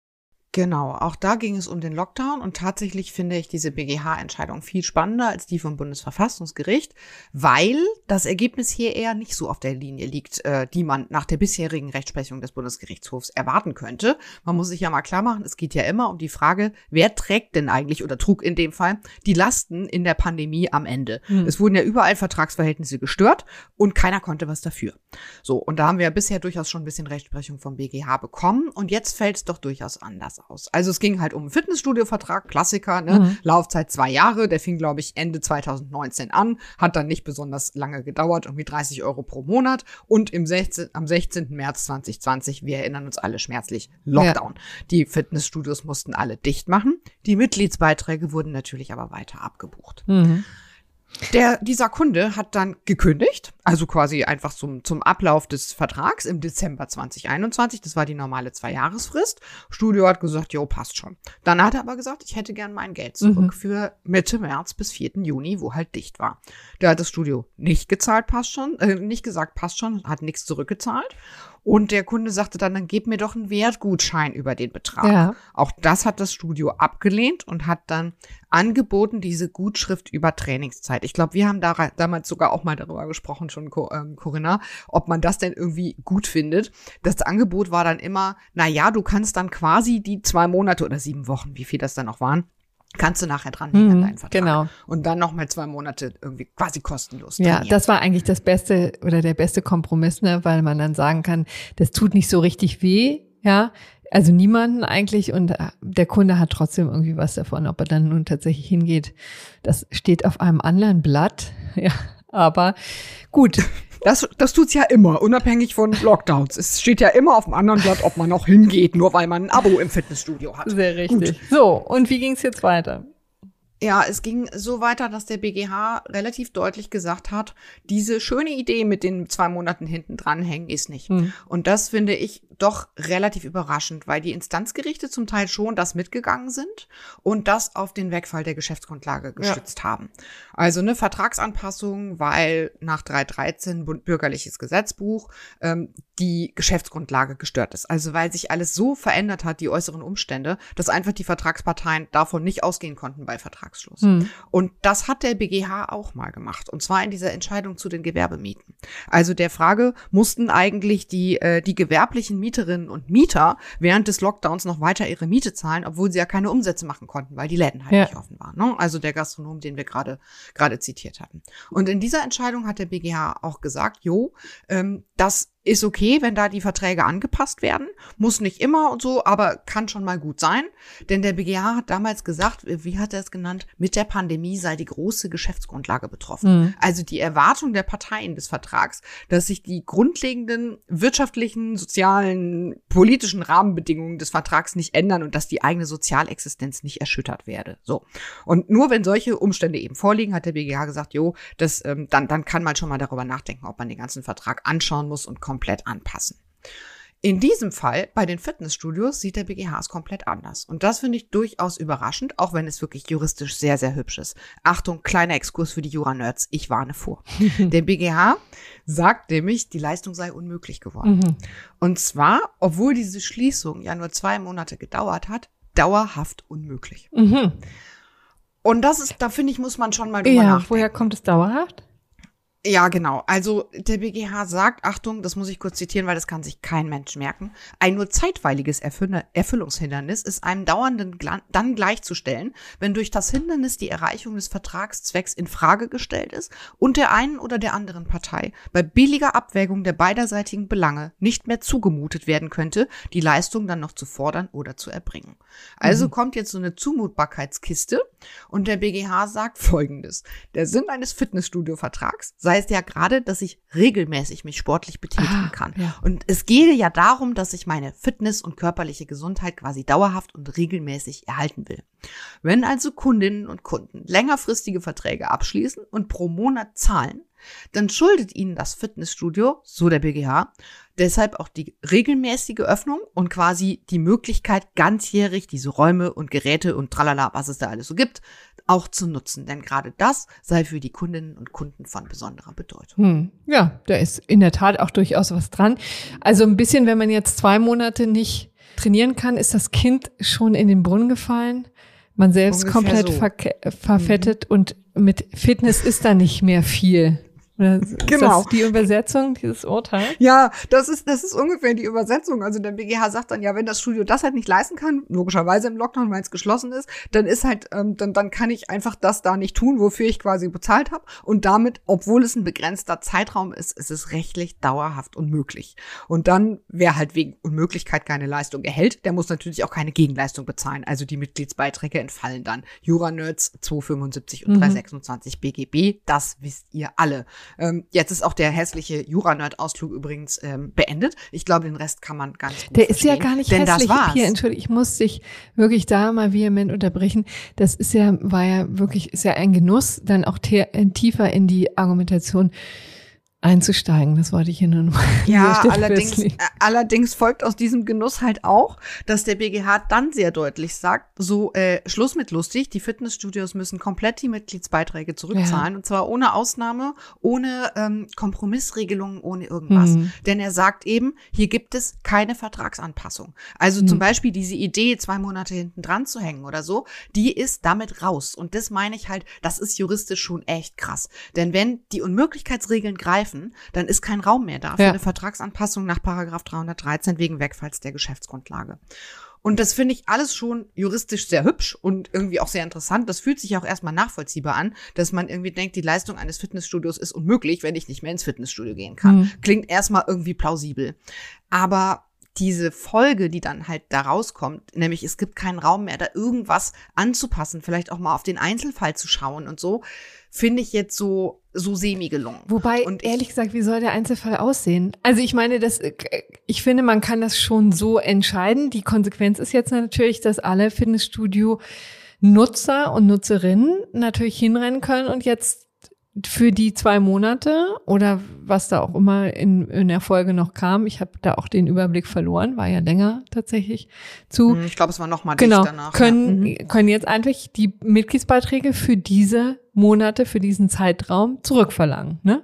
Genau, auch da ging es um den Lockdown und tatsächlich finde ich diese B G H-Entscheidung viel spannender als die vom Bundesverfassungsgericht, weil das Ergebnis hier eher nicht so auf der Linie liegt, äh, die man nach der bisherigen Rechtsprechung des Bundesgerichtshofs erwarten könnte. Man muss sich ja mal klar machen, es geht ja immer um die Frage, wer trägt denn eigentlich oder trug in dem Fall die Lasten in der Pandemie am Ende. Hm. Es wurden ja überall Vertragsverhältnisse gestört und keiner konnte was dafür. So, und da haben wir ja bisher durchaus schon ein bisschen Rechtsprechung vom B G H bekommen und jetzt fällt es doch durchaus anders aus. Also es ging halt um einen Fitnessstudio-Vertrag, Klassiker, ne? Mhm. Laufzeit zwei Jahre, der fing, glaube ich, Ende zwanzig neunzehn an, hat dann nicht besonders lange gedauert, irgendwie dreißig Euro pro Monat und im sechzehnten am sechzehnten März zwanzig zwanzig, wir erinnern uns alle schmerzlich, Lockdown. Ja. Die Fitnessstudios mussten alle dicht machen, die Mitgliedsbeiträge wurden natürlich aber weiter abgebucht. Mhm. Der, dieser Kunde hat dann gekündigt, also quasi einfach zum, zum Ablauf des Vertrags im Dezember zwanzig einundzwanzig. Das war die normale Zwei-Jahresfrist. Studio hat gesagt, jo, passt schon. Dann hat er aber gesagt, ich hätte gern mein Geld zurück mhm. für Mitte März bis vierten Juni, wo halt dicht war. Da hat das Studio nicht gezahlt, passt schon, äh, nicht gesagt, passt schon, hat nichts zurückgezahlt. Und der Kunde sagte dann, dann gib mir doch einen Wertgutschein über den Betrag. Ja. Auch das hat das Studio abgelehnt und hat dann angeboten, diese Gutschrift über Trainingszeit. Ich glaube, wir haben da, damals sogar auch mal darüber gesprochen, schon ähm, Corinna, ob man das denn irgendwie gut findet. Das Angebot war dann immer, na ja, du kannst dann quasi die zwei Monate oder sieben Wochen, wie viel das dann noch waren, kannst du nachher dranhängen mhm, an deinen Vertrag. Genau. Und dann noch mal zwei Monate irgendwie quasi kostenlos trainieren. Ja, das war eigentlich das beste oder der beste Kompromiss, ne, weil man dann sagen kann, das tut nicht so richtig weh, ja, also niemanden eigentlich und der Kunde hat trotzdem irgendwie was davon, ob er dann nun tatsächlich hingeht. Das steht auf einem anderen Blatt, ja, aber gut. Das, das tut's ja immer, unabhängig von Lockdowns. Es steht ja immer auf dem anderen Blatt, ob man noch hingeht, nur weil man ein Abo im Fitnessstudio hat. Sehr richtig. Gut. So, und wie ging's jetzt weiter? Ja, es ging so weiter, dass der B G H relativ deutlich gesagt hat, diese schöne Idee mit den zwei Monaten hinten dranhängen ist nicht. Hm. Und das finde ich doch relativ überraschend, weil die Instanzgerichte zum Teil schon das mitgegangen sind und das auf den Wegfall der Geschäftsgrundlage gestützt ja. haben. Also eine Vertragsanpassung, weil nach drei dreizehn bürgerliches Gesetzbuch ähm, die Geschäftsgrundlage gestört ist. Also weil sich alles so verändert hat, die äußeren Umstände, dass einfach die Vertragsparteien davon nicht ausgehen konnten bei Vertragsschluss. Hm. Und das hat der B G H auch mal gemacht. Und zwar in dieser Entscheidung zu den Gewerbemieten. Also der Frage, mussten eigentlich die, äh, die gewerblichen Mieten Mieterinnen und Mieter während des Lockdowns noch weiter ihre Miete zahlen, obwohl sie ja keine Umsätze machen konnten, weil die Läden halt ja. nicht offen waren. Ne? Also der Gastronom, den wir gerade gerade zitiert hatten. Und in dieser Entscheidung hat der B G H auch gesagt, jo, ähm, das ist okay, wenn da die Verträge angepasst werden. Muss nicht immer und so, aber kann schon mal gut sein. Denn der B G H hat damals gesagt, wie hat er es genannt, mit der Pandemie sei die große Geschäftsgrundlage betroffen. Mhm. Also die Erwartung der Parteien des Vertrags, dass sich die grundlegenden wirtschaftlichen, sozialen, politischen Rahmenbedingungen des Vertrags nicht ändern und dass die eigene Sozialexistenz nicht erschüttert werde. So. Und nur wenn solche Umstände eben vorliegen, hat der B G H gesagt, jo, das, ähm, dann, dann kann man schon mal darüber nachdenken, ob man den ganzen Vertrag anschauen muss und komplett anpassen. In diesem Fall, bei den Fitnessstudios, sieht der B G H es komplett anders. Und das finde ich durchaus überraschend, auch wenn es wirklich juristisch sehr, sehr hübsch ist. Achtung, kleiner Exkurs für die Jura-Nerds, ich warne vor. Der B G H sagt nämlich, die Leistung sei unmöglich geworden. Mhm. Und zwar, obwohl diese Schließung ja nur zwei Monate gedauert hat, dauerhaft unmöglich. Mhm. Und das ist, da finde ich, muss man schon mal drüber ja, nachdenken. Woher kommt es dauerhaft? Ja, genau. Also der B G H sagt, Achtung, das muss ich kurz zitieren, weil das kann sich kein Mensch merken, ein nur zeitweiliges Erfüll- Erfüllungshindernis ist einem dauernden Gla- dann gleichzustellen, wenn durch das Hindernis die Erreichung des Vertragszwecks in Frage gestellt ist und der einen oder der anderen Partei bei billiger Abwägung der beiderseitigen Belange nicht mehr zugemutet werden könnte, die Leistung dann noch zu fordern oder zu erbringen. Also mhm. kommt jetzt so eine Zumutbarkeitskiste und der B G H sagt Folgendes. Der Sinn eines Fitnessstudio-Vertrags sei es ja gerade, dass ich regelmäßig mich sportlich betätigen ah, kann. Ja. Und es gehe ja darum, dass ich meine Fitness und körperliche Gesundheit quasi dauerhaft und regelmäßig erhalten will. Wenn also Kundinnen und Kunden längerfristige Verträge abschließen und pro Monat zahlen, dann schuldet ihnen das Fitnessstudio, so der B G H, deshalb auch die regelmäßige Öffnung und quasi die Möglichkeit, ganzjährig diese Räume und Geräte und tralala, was es da alles so gibt, auch zu nutzen. Denn gerade das sei für die Kundinnen und Kunden von besonderer Bedeutung. Hm. Ja, da ist in der Tat auch durchaus was dran. Also ein bisschen, wenn man jetzt zwei Monate nicht trainieren kann, ist das Kind schon in den Brunnen gefallen. Man selbst Ungefähr komplett so. ver- verfettet mhm. und mit Fitness ist da nicht mehr viel. Oder ist genau. das die Übersetzung dieses Urteils? Ja, das ist, das ist ungefähr die Übersetzung. Also der B G H sagt dann, ja, wenn das Studio das halt nicht leisten kann, logischerweise im Lockdown, weil es geschlossen ist, dann ist halt, ähm, dann, dann kann ich einfach das da nicht tun, wofür ich quasi bezahlt habe. Und damit, obwohl es ein begrenzter Zeitraum ist, ist es rechtlich dauerhaft unmöglich. Und dann, wer halt wegen Unmöglichkeit keine Leistung erhält, der muss natürlich auch keine Gegenleistung bezahlen. Also die Mitgliedsbeiträge entfallen dann. Jura-Nerds zweihundertfünfundsiebzig und dreihundertsechsundzwanzig B G B, das wisst ihr alle. Ähm, jetzt ist auch der hässliche Jura-Nerd-Ausflug übrigens ähm, beendet. Ich glaube, den Rest kann man ganz gut Der verstehen. ist ja gar nicht denn hässlich. Das war's. Hier, Entschuldigung, ich muss dich wirklich da mal vehement unterbrechen. Das ist ja, war ja wirklich, ist ja ein Genuss, dann auch te- tiefer in die Argumentation einzusteigen. Das wollte ich hier nur noch. Ja, allerdings, äh, allerdings folgt aus diesem Genuss halt auch, dass der B G H dann sehr deutlich sagt, so äh, Schluss mit lustig, die Fitnessstudios müssen komplett die Mitgliedsbeiträge zurückzahlen ja. und zwar ohne Ausnahme, ohne ähm, Kompromissregelungen, ohne irgendwas. Mhm. Denn er sagt eben, hier gibt es keine Vertragsanpassung. Also mhm. zum Beispiel diese Idee, zwei Monate hinten dran zu hängen oder so, die ist damit raus. Und das meine ich halt, das ist juristisch schon echt krass. Denn wenn die Unmöglichkeitsregeln greifen, dann ist kein Raum mehr da für ja. eine Vertragsanpassung nach Paragraph dreihundertdreizehn wegen Wegfalls der Geschäftsgrundlage. Und das finde ich alles schon juristisch sehr hübsch und irgendwie auch sehr interessant. Das fühlt sich auch erstmal nachvollziehbar an, dass man irgendwie denkt, die Leistung eines Fitnessstudios ist unmöglich, wenn ich nicht mehr ins Fitnessstudio gehen kann. Mhm. Klingt erstmal irgendwie plausibel. Aber diese Folge, die dann halt da rauskommt, nämlich es gibt keinen Raum mehr, da irgendwas anzupassen, vielleicht auch mal auf den Einzelfall zu schauen und so, finde ich jetzt so so semi gelungen. Wobei, und ehrlich gesagt, wie soll der Einzelfall aussehen? Also ich meine, das, ich finde, man kann das schon so entscheiden. Die Konsequenz ist jetzt natürlich, dass alle Fitnessstudio-Nutzer und Nutzerinnen natürlich hinrennen können und jetzt für die zwei Monate oder was da auch immer in, in der Folge noch kam, ich habe da auch den Überblick verloren, war ja länger tatsächlich zu. Ich glaube, es war noch mal genau, dicht danach. Können, ja. mhm. können jetzt einfach die Mitgliedsbeiträge für diese Monate, für diesen Zeitraum zurückverlangen, ne?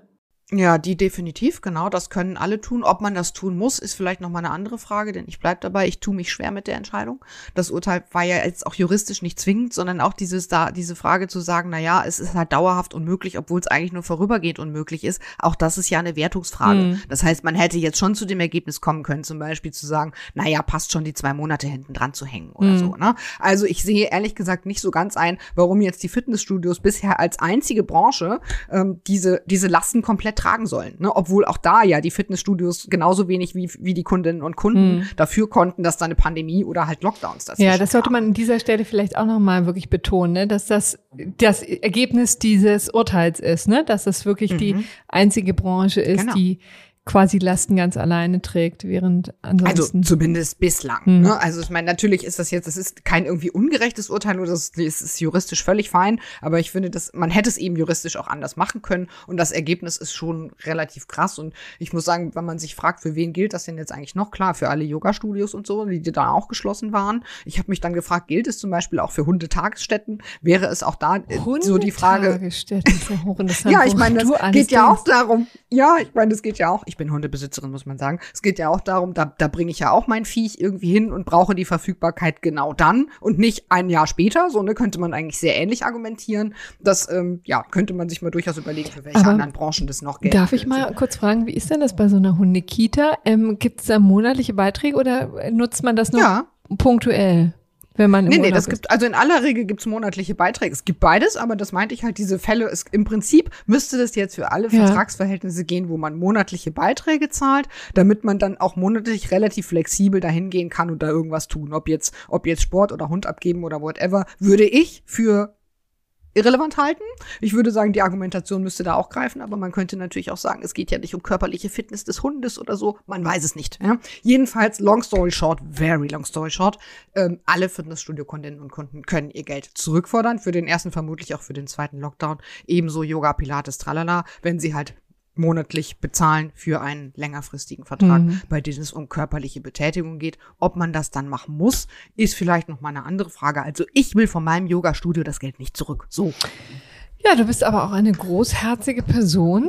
Ja, die definitiv, genau, das können alle tun. Ob man das tun muss, ist vielleicht nochmal eine andere Frage, denn ich bleib dabei, ich tue mich schwer mit der Entscheidung. Das Urteil war ja jetzt auch juristisch nicht zwingend, sondern auch dieses da, diese Frage zu sagen, na ja, es ist halt dauerhaft unmöglich, obwohl es eigentlich nur vorübergehend unmöglich ist. Auch das ist ja eine Wertungsfrage. Mhm. Das heißt, man hätte jetzt schon zu dem Ergebnis kommen können, zum Beispiel zu sagen, na ja, passt schon, die zwei Monate hinten dran zu hängen oder mhm. so, ne? Also ich sehe ehrlich gesagt nicht so ganz ein, warum jetzt die Fitnessstudios bisher als einzige Branche ähm, diese, diese Lasten komplett tragen sollen, ne? Obwohl auch da ja die Fitnessstudios genauso wenig wie, wie die Kundinnen und Kunden hm. dafür konnten, dass da eine Pandemie oder halt Lockdowns dazwischen Ja, das sollte man an dieser Stelle vielleicht auch nochmal wirklich betonen, ne? Dass das das Ergebnis dieses Urteils ist, ne? Dass das wirklich mhm. die einzige Branche ist, genau. die quasi Lasten ganz alleine trägt, während ansonsten. Also zumindest bislang. Hm. Ne? Also ich meine, natürlich ist das jetzt, es ist kein irgendwie ungerechtes Urteil, oder das ist, ist juristisch völlig fein, aber ich finde, dass man hätte es eben juristisch auch anders machen können und das Ergebnis ist schon relativ krass und ich muss sagen, wenn man sich fragt, für wen gilt das denn jetzt eigentlich noch? Klar, für alle Yoga-Studios und so, die da auch geschlossen waren. Ich habe mich dann gefragt, gilt es zum Beispiel auch für Hundetagesstätten? Wäre es auch da äh, so die Frage? Hundetagesstätten, ist ja hochinteressant. Ja, ich meine, das geht ja auch darum, ja, ich meine, das geht ja auch, ich bin Hundebesitzerin, muss man sagen. Es geht ja auch darum, da, da bringe ich ja auch mein Viech irgendwie hin und brauche die Verfügbarkeit genau dann und nicht ein Jahr später. So, ne, könnte man eigentlich sehr ähnlich argumentieren. Das, ähm, ja, könnte man sich mal durchaus überlegen, für welche Aber anderen Branchen das noch gelten Darf ich mal kurz fragen, wie ist denn das bei so einer Hundekita? Ähm, gibt es da monatliche Beiträge oder nutzt man das nur ja. punktuell? Wenn man im nee, nee, Urlaub das ist. gibt, also in aller Regel gibt's monatliche Beiträge. Es gibt beides, aber das meinte ich halt, diese Fälle, ist, im Prinzip müsste das jetzt für alle ja. Vertragsverhältnisse gehen, wo man monatliche Beiträge zahlt, damit man dann auch monatlich relativ flexibel dahin gehen kann und da irgendwas tun. Ob jetzt, ob jetzt Sport oder Hund abgeben oder whatever, würde ich für irrelevant halten. Ich würde sagen, die Argumentation müsste da auch greifen, aber man könnte natürlich auch sagen, es geht ja nicht um körperliche Fitness des Hundes oder so. Man weiß es nicht. Ja? Jedenfalls, long story short, very long story short, ähm, alle Fitnessstudio-Kundinnen und Kunden können ihr Geld zurückfordern. Für den ersten, vermutlich auch für den zweiten Lockdown. Ebenso Yoga, Pilates, tralala, wenn sie halt monatlich bezahlen für einen längerfristigen Vertrag, mhm. bei dem es um körperliche Betätigung geht. Ob man das dann machen muss, ist vielleicht noch mal eine andere Frage. Also ich will von meinem Yoga-Studio das Geld nicht zurück. So. Ja, du bist aber auch eine großherzige Person.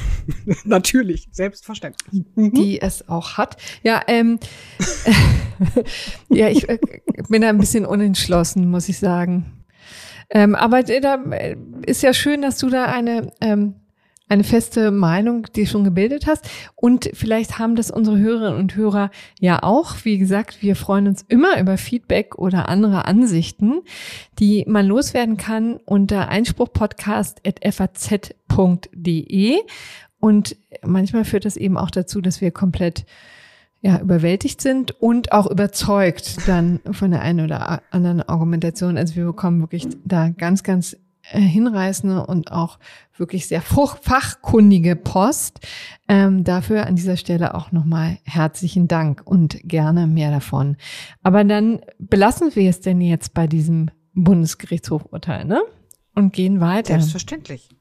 Natürlich, selbstverständlich. Die es auch hat. Ja, ähm, ja, ich äh, bin da ein bisschen unentschlossen, muss ich sagen. Ähm, aber da ist ja schön, dass du da eine ähm, eine feste Meinung, die schon gebildet hast. Und vielleicht haben das unsere Hörerinnen und Hörer ja auch. Wie gesagt, wir freuen uns immer über Feedback oder andere Ansichten, die man loswerden kann unter einspruchpodcast at f a z punkt d e. Und manchmal führt das eben auch dazu, dass wir komplett ja überwältigt sind und auch überzeugt dann von der einen oder anderen Argumentation. Also wir bekommen wirklich da ganz, ganz hinreißende und auch wirklich sehr fachkundige Post. Ähm, dafür an dieser Stelle auch nochmal herzlichen Dank und gerne mehr davon. Aber dann belassen wir es denn jetzt bei diesem Bundesgerichtshofurteil, ne? Und gehen weiter. Selbstverständlich.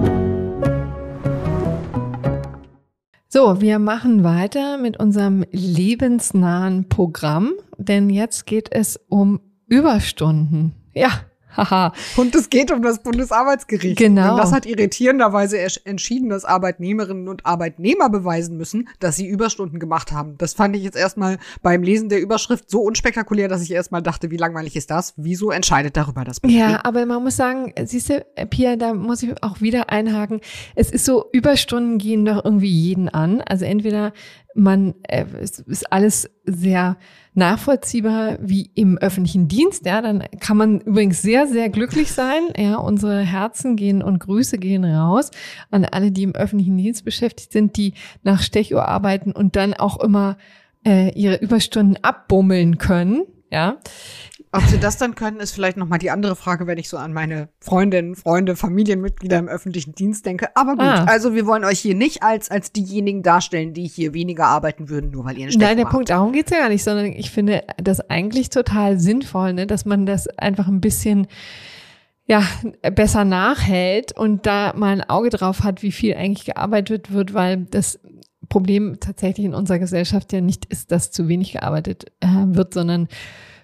So, wir machen weiter mit unserem lebensnahen Programm, denn jetzt geht es um Überstunden. Ja, haha. Und es geht um das Bundesarbeitsgericht. Genau. Und das hat irritierenderweise entschieden, dass Arbeitnehmerinnen und Arbeitnehmer beweisen müssen, dass sie Überstunden gemacht haben. Das fand ich jetzt erstmal beim Lesen der Überschrift so unspektakulär, dass ich erstmal dachte, wie langweilig ist das? Wieso entscheidet darüber das B G? Ja, aber man muss sagen, siehst du, Pia, da muss ich auch wieder einhaken. Es ist so, Überstunden gehen doch irgendwie jeden an. Also entweder man, äh, es ist alles sehr nachvollziehbar wie im öffentlichen Dienst, ja, dann kann man übrigens sehr, sehr glücklich sein, ja, unsere Herzen gehen und Grüße gehen raus an alle, die im öffentlichen Dienst beschäftigt sind, die nach Stechuhr arbeiten und dann auch immer äh, ihre Überstunden abbummeln können, ja. Ob sie das dann können, ist vielleicht nochmal die andere Frage, wenn ich so an meine Freundinnen, Freunde, Familienmitglieder im öffentlichen Dienst denke. Aber gut, ah. also wir wollen euch hier nicht als als diejenigen darstellen, die hier weniger arbeiten würden, nur weil ihr eine Stechuhr habt. Nein, der Punkt, darum geht's ja gar nicht, sondern ich finde das eigentlich total sinnvoll, ne, dass man das einfach ein bisschen ja besser nachhält und da mal ein Auge drauf hat, wie viel eigentlich gearbeitet wird, weil das Problem tatsächlich in unserer Gesellschaft ja nicht ist, dass zu wenig gearbeitet äh, wird, sondern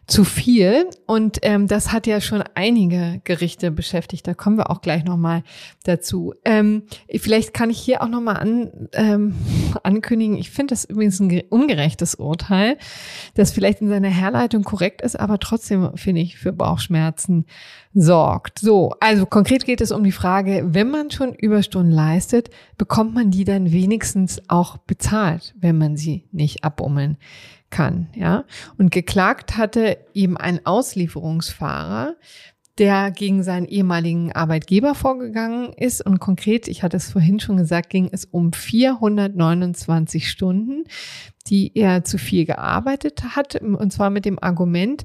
zu viel. Und ähm, das hat ja schon einige Gerichte beschäftigt. Da kommen wir auch gleich nochmal dazu. Ähm, vielleicht kann ich hier auch nochmal an, ähm, ankündigen, ich finde das übrigens ein ungerechtes Urteil, das vielleicht in seiner Herleitung korrekt ist, aber trotzdem, finde ich, für Bauchschmerzen sorgt. So, also konkret geht es um die Frage, wenn man schon Überstunden leistet, bekommt man die dann wenigstens auch bezahlt, wenn man sie nicht abbummeln kann, ja? Und geklagt hatte eben ein Auslieferungsfahrer, der gegen seinen ehemaligen Arbeitgeber vorgegangen ist. Und konkret, ich hatte es vorhin schon gesagt, ging es um vierhundertneunundzwanzig Stunden, die er zu viel gearbeitet hat. Und zwar mit dem Argument,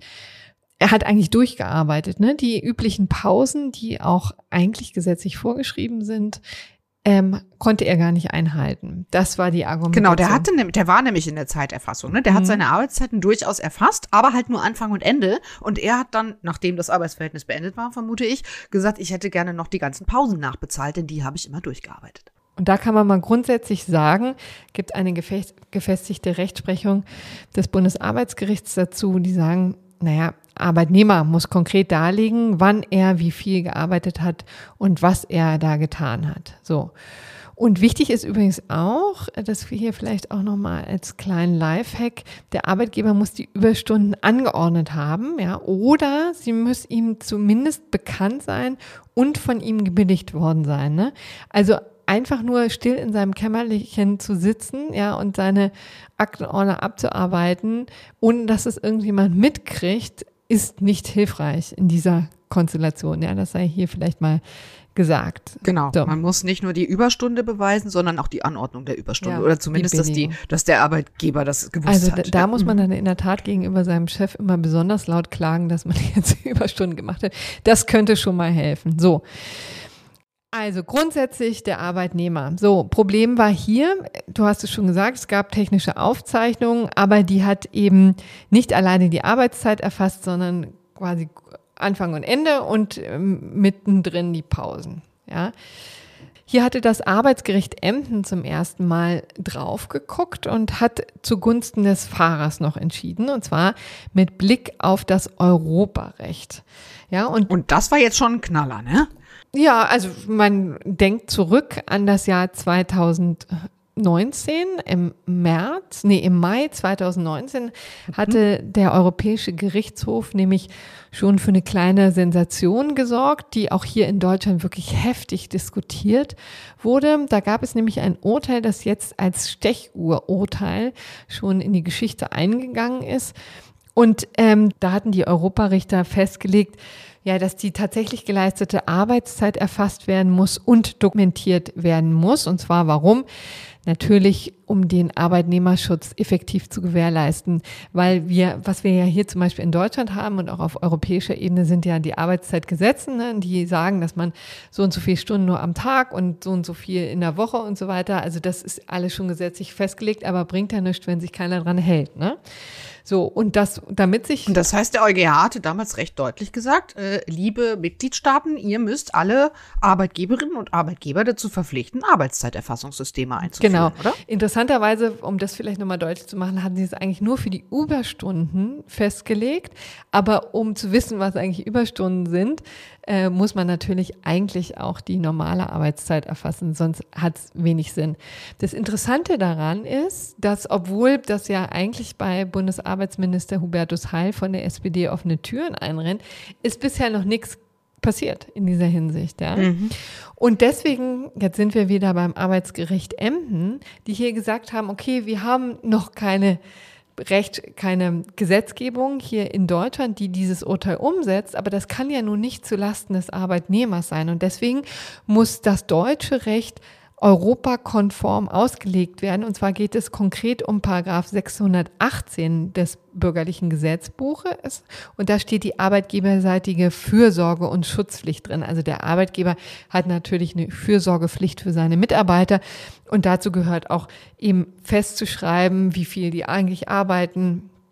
er hat eigentlich durchgearbeitet, ne? Die üblichen Pausen, die auch eigentlich gesetzlich vorgeschrieben sind, ähm, konnte er gar nicht einhalten. Das war die Argumentation. Genau, der hatte, der war nämlich in der Zeiterfassung, ne? Der mhm. hat seine Arbeitszeiten durchaus erfasst, aber halt nur Anfang und Ende. Und er hat dann, nachdem das Arbeitsverhältnis beendet war, vermute ich, gesagt, ich hätte gerne noch die ganzen Pausen nachbezahlt, denn die habe ich immer durchgearbeitet. Und da kann man mal grundsätzlich sagen, gibt eine gefestigte Rechtsprechung des Bundesarbeitsgerichts dazu, die sagen, naja, Arbeitnehmer muss konkret darlegen, wann er wie viel gearbeitet hat und was er da getan hat. So. Und wichtig ist übrigens auch, dass wir hier vielleicht auch nochmal als kleinen Lifehack, der Arbeitgeber muss die Überstunden angeordnet haben, ja, oder sie müssen ihm zumindest bekannt sein und von ihm gebilligt worden sein, ne? Also einfach nur still in seinem Kämmerchen zu sitzen, ja, und seine Aktenordner abzuarbeiten, ohne dass es irgendjemand mitkriegt, ist nicht hilfreich in dieser Konstellation. Ja, das sei hier vielleicht mal gesagt. Genau. So. Man muss nicht nur die Überstunde beweisen, sondern auch die Anordnung der Überstunde. Ja, oder zumindest, dass die, dass der Arbeitgeber das gewusst also hat. Also da, da muss man dann in der Tat gegenüber seinem Chef immer besonders laut klagen, dass man jetzt Überstunden gemacht hat. Das könnte schon mal helfen. So. Also grundsätzlich der Arbeitnehmer. So, Problem war hier, du hast es schon gesagt, es gab technische Aufzeichnungen, aber die hat eben nicht alleine die Arbeitszeit erfasst, sondern quasi Anfang und Ende und ähm, mittendrin die Pausen. Ja. Hier hatte das Arbeitsgericht Emden zum ersten Mal drauf geguckt und hat zugunsten des Fahrers noch entschieden, und zwar mit Blick auf das Europarecht. Ja, und, und das war jetzt schon ein Knaller, ne? Ja, also man denkt zurück an das Jahr zweitausendneunzehn, im März, nee, im Mai zweitausendneunzehn hatte der Europäische Gerichtshof nämlich schon für eine kleine Sensation gesorgt, die auch hier in Deutschland wirklich heftig diskutiert wurde. Da gab es nämlich ein Urteil, das jetzt als Stechuhrurteil schon in die Geschichte eingegangen ist. Und ähm, da hatten die Europarichter festgelegt, ja, dass die tatsächlich geleistete Arbeitszeit erfasst werden muss und dokumentiert werden muss. Und zwar warum? Natürlich, um den Arbeitnehmerschutz effektiv zu gewährleisten, weil wir, was wir ja hier zum Beispiel in Deutschland haben und auch auf europäischer Ebene, sind ja die Arbeitszeitgesetze, ne, die sagen, dass man so und so viele Stunden nur am Tag und so und so viel in der Woche und so weiter. Also das ist alles schon gesetzlich festgelegt, aber bringt ja nichts, wenn sich keiner dran hält, ne? So, und das, damit sich. Und das heißt, der EuGH hatte damals recht deutlich gesagt, äh, liebe Mitgliedstaaten, ihr müsst alle Arbeitgeberinnen und Arbeitgeber dazu verpflichten, Arbeitszeiterfassungssysteme einzuführen, genau. Oder? Interessanterweise, um das vielleicht nochmal deutlich zu machen, hatten sie es eigentlich nur für die Überstunden festgelegt. Aber um zu wissen, was eigentlich Überstunden sind, äh, muss man natürlich eigentlich auch die normale Arbeitszeit erfassen, sonst hat es wenig Sinn. Das Interessante daran ist, dass obwohl das ja eigentlich bei Bundesarbeitsminister Hubertus Heil von der S P D offene Türen einrennt, ist bisher noch nichts passiert in dieser Hinsicht. Ja? Mhm. Und deswegen, jetzt sind wir wieder beim Arbeitsgericht Emden, die hier gesagt haben, okay, wir haben noch keine Recht, keine Gesetzgebung hier in Deutschland, die dieses Urteil umsetzt, aber das kann ja nun nicht zulasten des Arbeitnehmers sein. Und deswegen muss das deutsche Recht europakonform ausgelegt werden. Und zwar geht es konkret um Paragraph sechshundertachtzehn des bürgerlichen Gesetzbuches. Und da steht die arbeitgeberseitige Fürsorge und Schutzpflicht drin. Also der Arbeitgeber hat natürlich eine Fürsorgepflicht für seine Mitarbeiter. Und dazu gehört auch eben festzuschreiben, wie viel die eigentlich arbeiten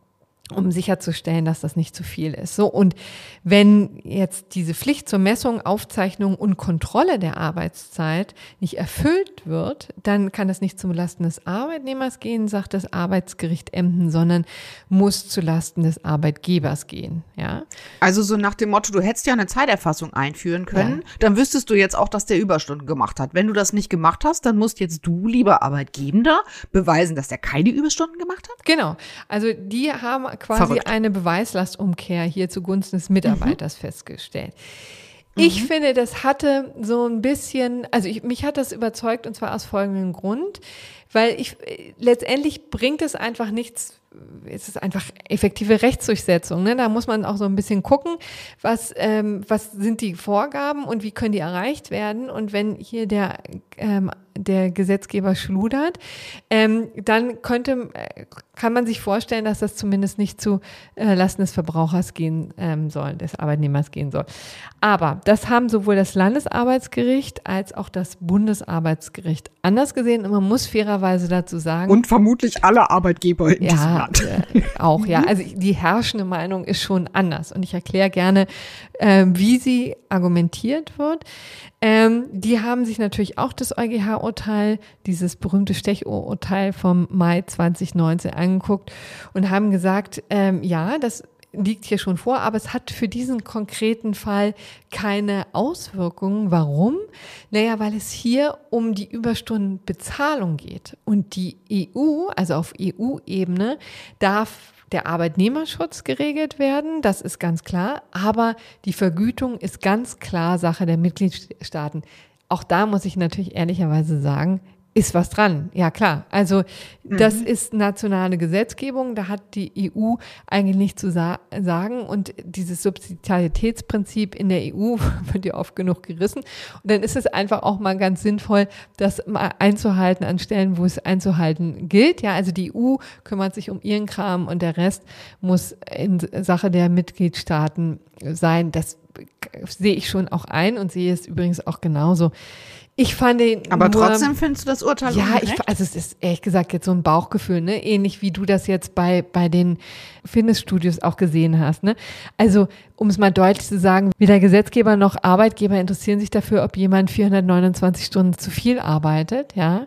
um sicherzustellen, dass das nicht zu viel ist. So, und wenn jetzt diese Pflicht zur Messung, Aufzeichnung und Kontrolle der Arbeitszeit nicht erfüllt wird, dann kann das nicht zulasten des Arbeitnehmers gehen, sagt das Arbeitsgericht Emden, sondern muss zulasten des Arbeitgebers gehen. Ja? Also so nach dem Motto, du hättest ja eine Zeiterfassung einführen können, ja. Dann wüsstest du jetzt auch, dass der Überstunden gemacht hat. Wenn du das nicht gemacht hast, dann musst jetzt du, lieber Arbeitgeber, beweisen, dass der keine Überstunden gemacht hat? Genau. Also die haben quasi Verrückt. eine Beweislastumkehr hier zugunsten des Mitarbeiters mhm. festgestellt. Ich mhm. finde, das hatte so ein bisschen, also ich, mich hat das überzeugt, und zwar aus folgendem Grund, weil ich letztendlich bringt es einfach nichts. Es ist einfach effektive Rechtsdurchsetzung. Ne? Da muss man auch so ein bisschen gucken, was, ähm, was sind die Vorgaben und wie können die erreicht werden. Und wenn hier der, ähm, der Gesetzgeber schludert, ähm, dann könnte, kann man sich vorstellen, dass das zumindest nicht zu äh, Lasten des Verbrauchers gehen ähm, soll, des Arbeitnehmers gehen soll. Aber das haben sowohl das Landesarbeitsgericht als auch das Bundesarbeitsgericht anders gesehen. Und man muss fairerweise dazu sagen. Und vermutlich alle Arbeitgeber in ja, diesem Land. Äh, auch, ja. Also die herrschende Meinung ist schon anders. Und ich erkläre gerne, äh, wie sie argumentiert wird. Ähm, die haben sich natürlich auch das EuGH-Urteil, dieses berühmte Stech-Urteil vom Mai zwanzig neunzehn angeguckt und haben gesagt, ähm, ja, das liegt hier schon vor, aber es hat für diesen konkreten Fall keine Auswirkungen. Warum? Naja, weil es hier um die Überstundenbezahlung geht. Und die E U, also auf E U-Ebene, darf der Arbeitnehmerschutz geregelt werden, das ist ganz klar, aber die Vergütung ist ganz klar Sache der Mitgliedstaaten. Auch da muss ich natürlich ehrlicherweise sagen, ist was dran. Ja, klar. Also das mhm. ist nationale Gesetzgebung, da hat die E U eigentlich nichts zu sa- sagen und dieses Subsidiaritätsprinzip in der E U wird ja oft genug gerissen und dann ist es einfach auch mal ganz sinnvoll, das mal einzuhalten an Stellen, wo es einzuhalten gilt. Ja, also die E U kümmert sich um ihren Kram und der Rest muss in Sache der Mitgliedstaaten sein. Das sehe ich schon auch ein und sehe es übrigens auch genauso. Ich fand den Aber nur, trotzdem findest du das Urteil ja, ungerecht? ich, also es ist ehrlich gesagt jetzt so ein Bauchgefühl, ne? Ähnlich wie du das jetzt bei bei den Fitnessstudios auch gesehen hast, ne? Also um es mal deutlich zu sagen, weder Gesetzgeber noch Arbeitgeber interessieren sich dafür, ob jemand vierhundertneunundzwanzig Stunden zu viel arbeitet, ja.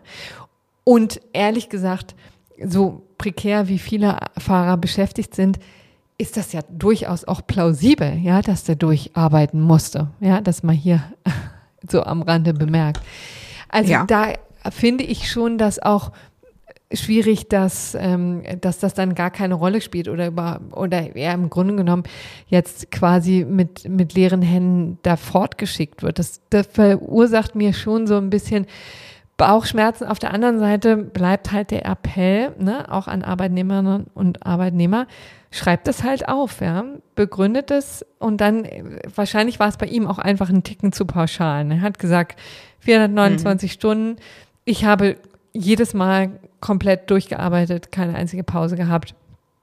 Und ehrlich gesagt, so prekär wie viele Fahrer beschäftigt sind, ist das ja durchaus auch plausibel, ja, dass der durcharbeiten musste, ja, dass man hier so am Rande bemerkt. Also ja. Da finde ich schon, dass auch schwierig, dass, ähm, dass das dann gar keine Rolle spielt oder über, oder eher im Grunde genommen jetzt quasi mit, mit leeren Händen da fortgeschickt wird. Das, das verursacht mir schon so ein bisschen Bauchschmerzen. Auf der anderen Seite bleibt halt der Appell, ne, auch an Arbeitnehmerinnen und Arbeitnehmer, schreibt es halt auf, ja, begründet es und dann, wahrscheinlich war es bei ihm auch einfach ein Ticken zu pauschal. Er hat gesagt, vierhundertneunundzwanzig mhm. Stunden, ich habe jedes Mal komplett durchgearbeitet, keine einzige Pause gehabt.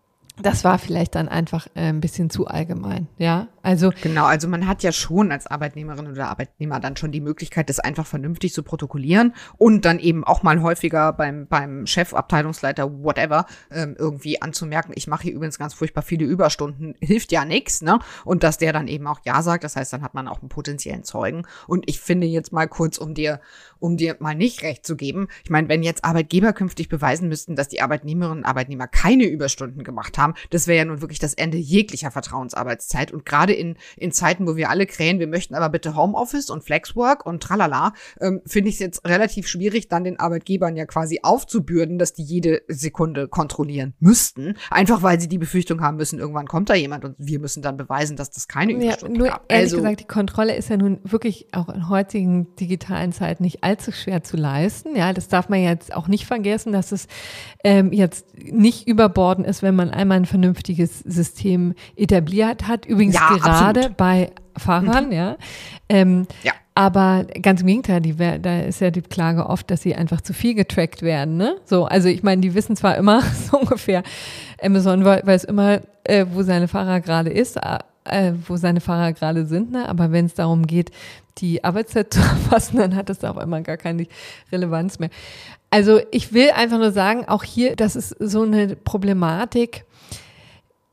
Das war vielleicht dann einfach äh, ein bisschen zu allgemein, ja. Also genau, also man hat ja schon als Arbeitnehmerin oder Arbeitnehmer dann schon die Möglichkeit, das einfach vernünftig zu protokollieren und dann eben auch mal häufiger beim beim Chef, Abteilungsleiter, whatever, ähm, irgendwie anzumerken, ich mache hier übrigens ganz furchtbar viele Überstunden, hilft ja nichts, ne? Und dass der dann eben auch Ja sagt, das heißt, dann hat man auch einen potenziellen Zeugen. Und ich finde jetzt mal kurz, um dir um dir mal nicht recht zu geben, ich meine, wenn jetzt Arbeitgeber künftig beweisen müssten, dass die Arbeitnehmerinnen und Arbeitnehmer keine Überstunden gemacht haben, das wäre ja nun wirklich das Ende jeglicher Vertrauensarbeitszeit. Und gerade in, in Zeiten, wo wir alle krähen, wir möchten aber bitte Homeoffice und Flexwork und tralala, ähm, finde ich es jetzt relativ schwierig, dann den Arbeitgebern ja quasi aufzubürden, dass die jede Sekunde kontrollieren müssten. Einfach, weil sie die Befürchtung haben müssen, irgendwann kommt da jemand und wir müssen dann beweisen, dass das keine Überstunden ja, nur gab. Ehrlich also, gesagt, die Kontrolle ist ja nun wirklich auch in heutigen digitalen Zeiten nicht allzu schwer zu leisten. Ja, das darf man jetzt auch nicht vergessen, dass es ähm, jetzt nicht überbordend ist, wenn man einmal ein vernünftiges System etabliert hat. Übrigens ja, gerade absolut. Bei Fahrern, mhm. ja. Ähm, ja. Aber ganz im Gegenteil, die, da ist ja die Klage oft, dass sie einfach zu viel getrackt werden. Ne? So, also ich meine, die wissen zwar immer so ungefähr, Amazon weiß immer, äh, wo seine Fahrer gerade ist, äh, wo seine Fahrer gerade sind, ne? Aber wenn es darum geht, die Arbeitszeit zu erfassen, dann hat das auch immer gar keine Relevanz mehr. Also ich will einfach nur sagen, auch hier, das ist so eine Problematik.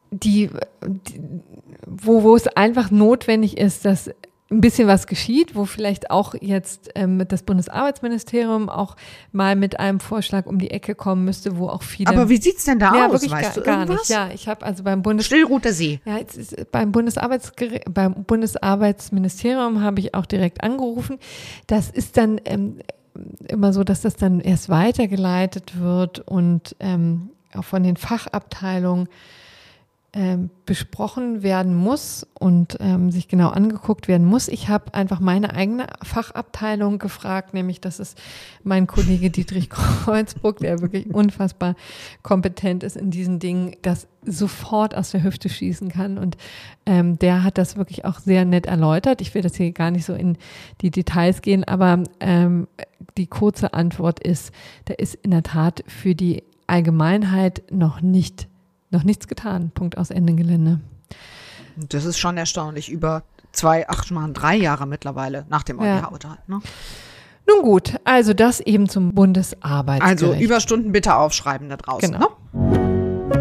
die, die wo, wo es einfach notwendig ist, dass ein bisschen was geschieht, wo vielleicht auch jetzt ähm, das Bundesarbeitsministerium auch mal mit einem Vorschlag um die Ecke kommen müsste, wo auch viele... Aber wie sieht's denn da ja, aus? Wirklich weißt gar, du gar irgendwas? nicht. Ja, ich habe also beim Bundes... Stillroter See. Ja, jetzt ist, beim Bundesarbeitsgere- beim Bundesarbeitsministerium habe ich auch direkt angerufen. Das ist dann ähm, immer so, dass das dann erst weitergeleitet wird und ähm, auch von den Fachabteilungen Ähm, besprochen werden muss und ähm, sich genau angeguckt werden muss. Ich habe einfach meine eigene Fachabteilung gefragt, nämlich das ist mein Kollege Dietrich Kreuzburg, der wirklich unfassbar kompetent ist in diesen Dingen, das sofort aus der Hüfte schießen kann und ähm, der hat das wirklich auch sehr nett erläutert. Ich will das hier gar nicht so in die Details gehen, aber ähm, die kurze Antwort ist, da ist in der Tat für die Allgemeinheit noch nicht Noch nichts getan. Punkt aus Ende Gelände. Das ist schon erstaunlich. Über zwei, ach schon mal drei Jahre mittlerweile nach dem Ja. EuGH-Urteil. Ne? Nun gut, also das eben zum Bundesarbeitsgericht. Also Überstunden bitte aufschreiben da draußen. Genau. Ne?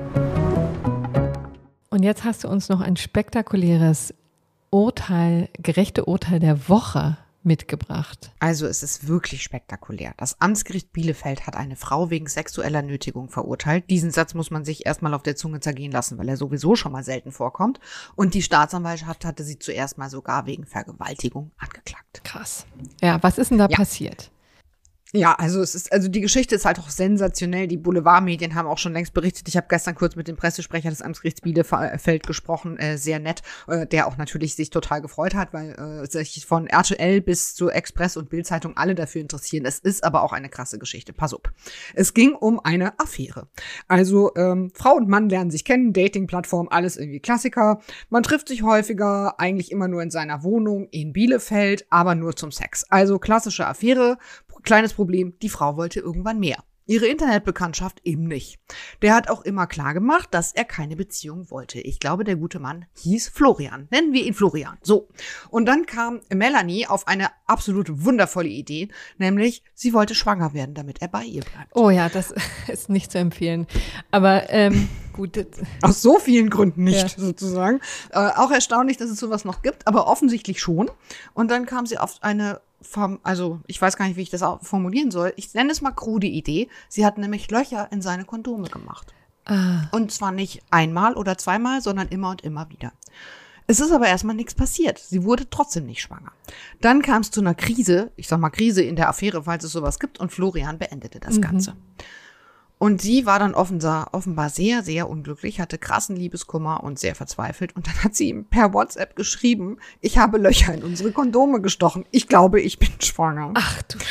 Und jetzt hast du uns noch ein spektakuläres Urteil, gerechte Urteil der Woche mitgebracht. Also es ist wirklich spektakulär. Das Amtsgericht Bielefeld hat eine Frau wegen sexueller Nötigung verurteilt. Diesen Satz muss man sich erstmal auf der Zunge zergehen lassen, weil er sowieso schon mal selten vorkommt. Und die Staatsanwaltschaft hatte sie zuerst mal sogar wegen Vergewaltigung angeklagt. Krass. Ja, was ist denn da Ja. passiert? Ja, also es ist, also die Geschichte ist halt auch sensationell. Die Boulevardmedien haben auch schon längst berichtet. Ich habe gestern kurz mit dem Pressesprecher des Amtsgerichts Bielefeld gesprochen, äh, sehr nett, äh, der auch natürlich sich total gefreut hat, weil äh, sich von R T L bis zu Express und Bild-Zeitung alle dafür interessieren. Es ist aber auch eine krasse Geschichte. Pass auf. Es ging um eine Affäre. Also ähm, Frau und Mann lernen sich kennen, Dating-Plattform, alles irgendwie Klassiker. Man trifft sich häufiger, eigentlich immer nur in seiner Wohnung in Bielefeld, aber nur zum Sex. Also klassische Affäre. Kleines Problem, die Frau wollte irgendwann mehr. Ihre Internetbekanntschaft eben nicht. Der hat auch immer klar gemacht, dass er keine Beziehung wollte. Ich glaube, der gute Mann hieß Florian. Nennen wir ihn Florian. So. Und dann kam Melanie auf eine absolut wundervolle Idee, nämlich sie wollte schwanger werden, damit er bei ihr bleibt. Oh ja, das ist nicht zu empfehlen. Aber ähm, gut. Aus so vielen Gründen nicht, Ja. sozusagen. Äh, auch erstaunlich, dass es sowas noch gibt, aber offensichtlich schon. Und dann kam sie auf eine Vom, also ich weiß gar nicht, wie ich das auch formulieren soll. Ich nenne es mal krude Idee. Sie hat nämlich Löcher in seine Kondome gemacht. Ah, Und zwar nicht einmal oder zweimal, sondern immer und immer wieder. Es ist aber erstmal nichts passiert. Sie wurde trotzdem nicht schwanger. Dann kam es zu einer Krise, ich sag mal Krise in der Affäre, falls es sowas gibt, und Florian beendete das Mhm. Ganze. Und sie war dann offenbar, offenbar sehr, sehr unglücklich, hatte krassen Liebeskummer und sehr verzweifelt. Und dann hat sie ihm per WhatsApp geschrieben, ich habe Löcher in unsere Kondome gestochen. Ich glaube, ich bin schwanger. ach du.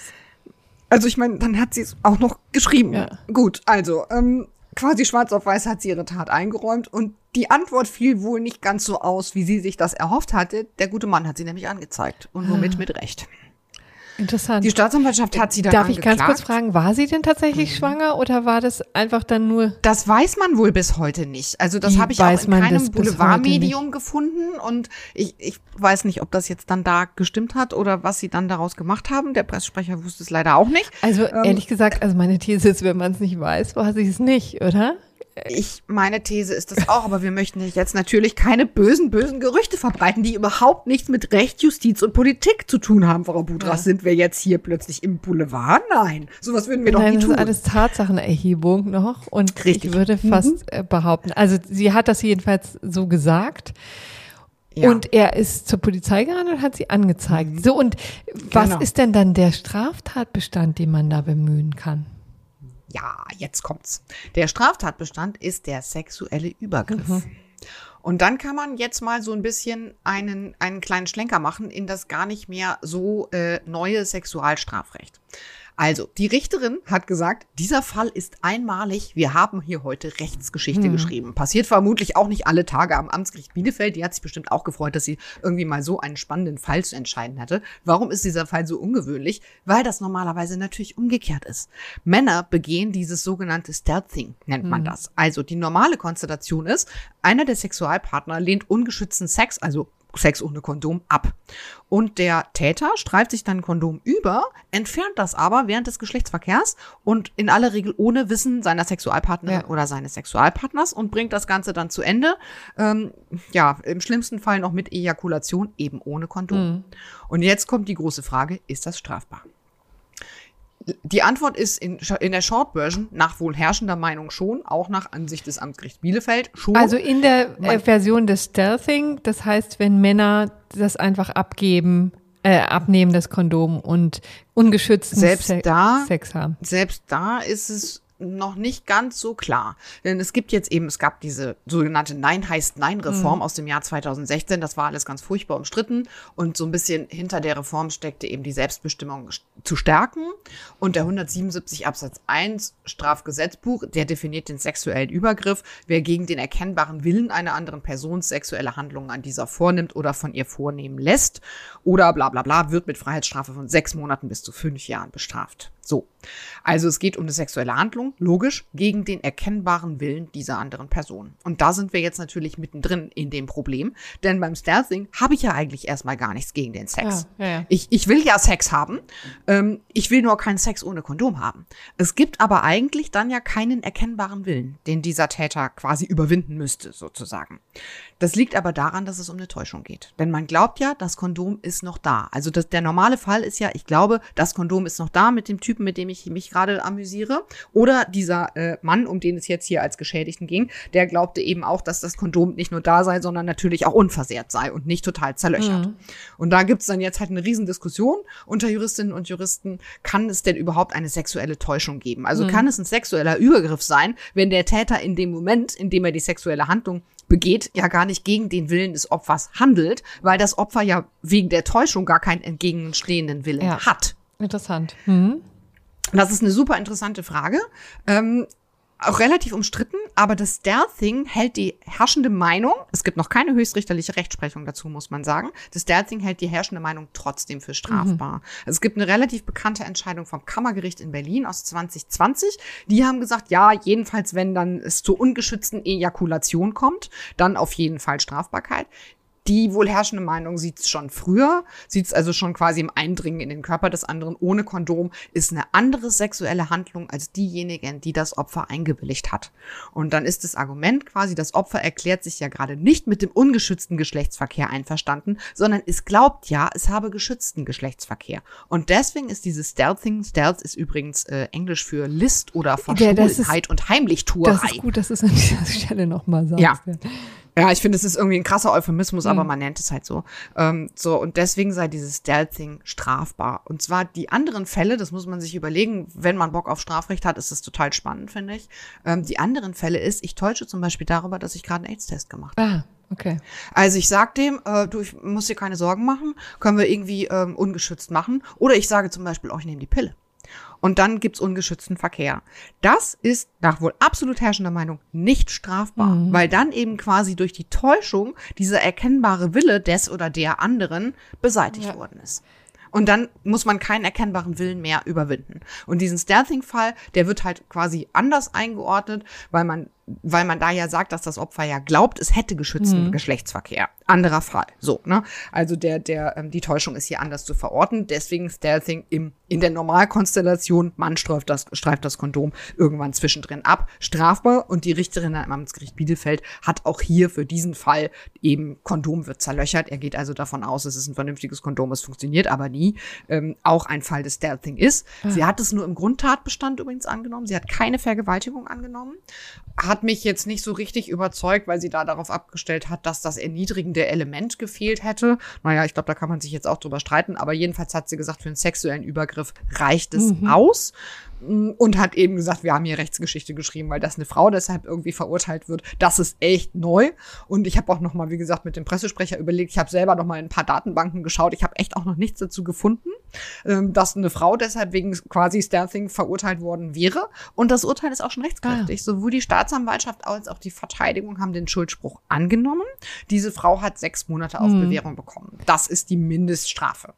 Also ich meine, dann hat sie es auch noch geschrieben. Ja. Gut, also ähm, quasi schwarz auf weiß hat sie ihre Tat eingeräumt. Und die Antwort fiel wohl nicht ganz so aus, wie sie sich das erhofft hatte. Der gute Mann hat sie nämlich angezeigt. Und womit mit Recht. Interessant. Die Staatsanwaltschaft hat sie dann Darf ich angeklagt. ganz kurz fragen, war sie denn tatsächlich schwanger oder war das einfach dann nur... Das weiß man wohl bis heute nicht. Also das Wie habe ich auch weiß in man keinem das bis heute Boulevardmedium gefunden. Und ich, ich weiß nicht, ob das jetzt dann da gestimmt hat oder was sie dann daraus gemacht haben. Der Pressesprecher wusste es leider auch nicht. Also Ähm, ehrlich gesagt, also meine These ist, wenn man es nicht weiß, weiß ich es nicht, oder? Ich, meine These ist das auch, aber wir möchten jetzt natürlich keine bösen, bösen Gerüchte verbreiten, die überhaupt nichts mit Recht, Justiz und Politik zu tun haben, Frau Budras. Ja. Sind wir jetzt hier plötzlich im Boulevard? Nein, sowas würden wir doch Nein, nie das tun. ist alles Tatsachenerhebung noch und Richtig. ich würde fast äh, behaupten, also sie hat das jedenfalls so gesagt. Ja. Und er ist zur Polizei gerannt und hat sie angezeigt. So, und was Genau. ist denn dann der Straftatbestand, den man da bemühen kann? Ja, jetzt kommt's. Der Straftatbestand ist der sexuelle Übergriff. Mhm. Und dann kann man jetzt mal so ein bisschen einen, einen kleinen Schlenker machen in das gar nicht mehr so äh, neue Sexualstrafrecht. Also, die Richterin hat gesagt, dieser Fall ist einmalig. Wir haben hier heute Rechtsgeschichte Hm. geschrieben. Passiert vermutlich auch nicht alle Tage am Amtsgericht Bielefeld. Die hat sich bestimmt auch gefreut, dass sie irgendwie mal so einen spannenden Fall zu entscheiden hatte. Warum ist dieser Fall so ungewöhnlich? Weil das normalerweise natürlich umgekehrt ist. Männer begehen dieses sogenannte Stealthing, nennt man das. Also, die normale Konstellation ist, einer der Sexualpartner lehnt ungeschützten Sex, also Sex ohne Kondom ab. Und der Täter streift sich dann ein Kondom über, entfernt das aber während des Geschlechtsverkehrs und in aller Regel ohne Wissen seiner Sexualpartnerin ja. oder seines Sexualpartners und bringt das Ganze dann zu Ende. Ähm, ja, im schlimmsten Fall noch mit Ejakulation, eben ohne Kondom. Mhm. Und jetzt kommt die große Frage, ist das strafbar? Die Antwort ist in, in der Short-Version nach wohl herrschender Meinung schon, auch nach Ansicht des Amtsgerichts Bielefeld schon. Also in der äh, Version des Stealthing, das heißt, wenn Männer das einfach abgeben, äh, abnehmen, das Kondom und ungeschützten selbst Se- da, Sex haben. Selbst da ist es noch nicht ganz so klar. Denn es gibt jetzt eben, es gab diese sogenannte Nein heißt Nein-Reform mhm. aus dem Jahr zweitausendsechzehn. Das war alles ganz furchtbar umstritten. Und so ein bisschen hinter der Reform steckte eben die Selbstbestimmung zu stärken. Und der hundertsiebenundsiebzig Absatz eins Strafgesetzbuch, der definiert den sexuellen Übergriff. Wer gegen den erkennbaren Willen einer anderen Person sexuelle Handlungen an dieser vornimmt oder von ihr vornehmen lässt oder bla bla bla, wird mit Freiheitsstrafe von sechs Monaten bis zu fünf Jahren bestraft. So. Also es geht um eine sexuelle Handlung, logisch, gegen den erkennbaren Willen dieser anderen Person. Und da sind wir jetzt natürlich mittendrin in dem Problem, denn beim Stealthing habe ich ja eigentlich erstmal gar nichts gegen den Sex. Ja, ja, ja. Ich, ich will ja Sex haben, ähm, ich will nur keinen Sex ohne Kondom haben. Es gibt aber eigentlich dann ja keinen erkennbaren Willen, den dieser Täter quasi überwinden müsste, sozusagen. Das liegt aber daran, dass es um eine Täuschung geht. Denn man glaubt ja, das Kondom ist noch da. Also das, der normale Fall ist ja, ich glaube, das Kondom ist noch da mit dem Typen, mit dem ich mich gerade amüsiere. Oder dieser äh, Mann, um den es jetzt hier als Geschädigten ging, der glaubte eben auch, dass das Kondom nicht nur da sei, sondern natürlich auch unversehrt sei und nicht total zerlöchert. Mhm. Und da gibt's dann jetzt halt eine Riesendiskussion unter Juristinnen und Juristen, kann es denn überhaupt eine sexuelle Täuschung geben? Also mhm. kann es ein sexueller Übergriff sein, wenn der Täter in dem Moment, in dem er die sexuelle Handlung begeht, ja gar nicht gegen den Willen des Opfers handelt, weil das Opfer ja wegen der Täuschung gar keinen entgegenstehenden Willen ja. hat. Interessant. Mhm. Das ist eine super interessante Frage. Ähm, auch relativ umstritten, aber das Stealthing hält die herrschende Meinung, es gibt noch keine höchstrichterliche Rechtsprechung dazu, muss man sagen, das Stealthing hält die herrschende Meinung trotzdem für strafbar. Mhm. Also es gibt eine relativ bekannte Entscheidung vom Kammergericht in Berlin aus zwanzig zwanzig. Die haben gesagt, ja, jedenfalls, wenn dann es zur ungeschützten Ejakulation kommt, dann auf jeden Fall Strafbarkeit. Die wohl herrschende Meinung sieht es schon früher, sieht es also schon quasi im Eindringen in den Körper des anderen ohne Kondom, ist eine andere sexuelle Handlung als diejenigen, die das Opfer eingewilligt hat. Und dann ist das Argument quasi, das Opfer erklärt sich ja gerade nicht mit dem ungeschützten Geschlechtsverkehr einverstanden, sondern es glaubt ja, es habe geschützten Geschlechtsverkehr. Und deswegen ist dieses Stealthing, Stealth ist übrigens äh, Englisch für List oder Verschwulenheit ja, und Heimlichtuerei. Das ist gut, dass du es an dieser Stelle nochmal sagst. Ja. Ja, ich finde, es ist irgendwie ein krasser Euphemismus, mhm. aber man nennt es halt so. Ähm, so, und deswegen sei dieses Stealthing strafbar. Und zwar die anderen Fälle, das muss man sich überlegen, wenn man Bock auf Strafrecht hat, ist das total spannend, finde ich. Ähm, die anderen Fälle ist, ich täusche zum Beispiel darüber, dass ich gerade einen AIDS-Test gemacht habe. Ah, okay. Also ich sag dem, äh, du, ich muss dir keine Sorgen machen, können wir irgendwie ähm, ungeschützt machen. Oder ich sage zum Beispiel, oh, ich nehme die Pille. Und dann gibt's ungeschützten Verkehr. Das ist nach wohl absolut herrschender Meinung nicht strafbar, mhm. weil dann eben quasi durch die Täuschung dieser erkennbare Wille des oder der anderen beseitigt ja. worden ist. Und dann muss man keinen erkennbaren Willen mehr überwinden. Und diesen Stealthing-Fall, der wird halt quasi anders eingeordnet, weil man weil man da ja sagt, dass das Opfer ja glaubt, es hätte geschützten mhm. Geschlechtsverkehr. Anderer Fall. So, ne? Also der, der, ähm, die Täuschung ist hier anders zu verorten. Deswegen Stealthing im, in der Normalkonstellation, man streift das, streift das Kondom irgendwann zwischendrin ab. Strafbar. Und die Richterin am Amtsgericht Bielefeld hat auch hier für diesen Fall eben, Kondom wird zerlöchert. Er geht also davon aus, es ist ein vernünftiges Kondom, es funktioniert aber nie. Ähm, auch ein Fall des Stealthing ist. Mhm. Sie hat es nur im Grundtatbestand übrigens angenommen. Sie hat keine Vergewaltigung angenommen. Hat mich jetzt nicht so richtig überzeugt, weil sie da darauf abgestellt hat, dass das erniedrigende Element gefehlt hätte. Naja, ich glaube, da kann man sich jetzt auch drüber streiten, aber jedenfalls hat sie gesagt, für einen sexuellen Übergriff reicht es mhm. aus. Und hat eben gesagt, wir haben hier Rechtsgeschichte geschrieben, weil das eine Frau deshalb irgendwie verurteilt wird. Das ist echt neu. Und ich habe auch noch mal, wie gesagt, mit dem Pressesprecher überlegt, ich habe selber noch mal in ein paar Datenbanken geschaut. Ich habe echt auch noch nichts dazu gefunden, dass eine Frau deshalb wegen quasi Stealthing verurteilt worden wäre. Und das Urteil ist auch schon rechtskräftig. Ah. Sowohl die Staatsanwaltschaft als auch die Verteidigung haben den Schuldspruch angenommen. Diese Frau hat sechs Monate auf mhm. Bewährung bekommen. Das ist die Mindeststrafe.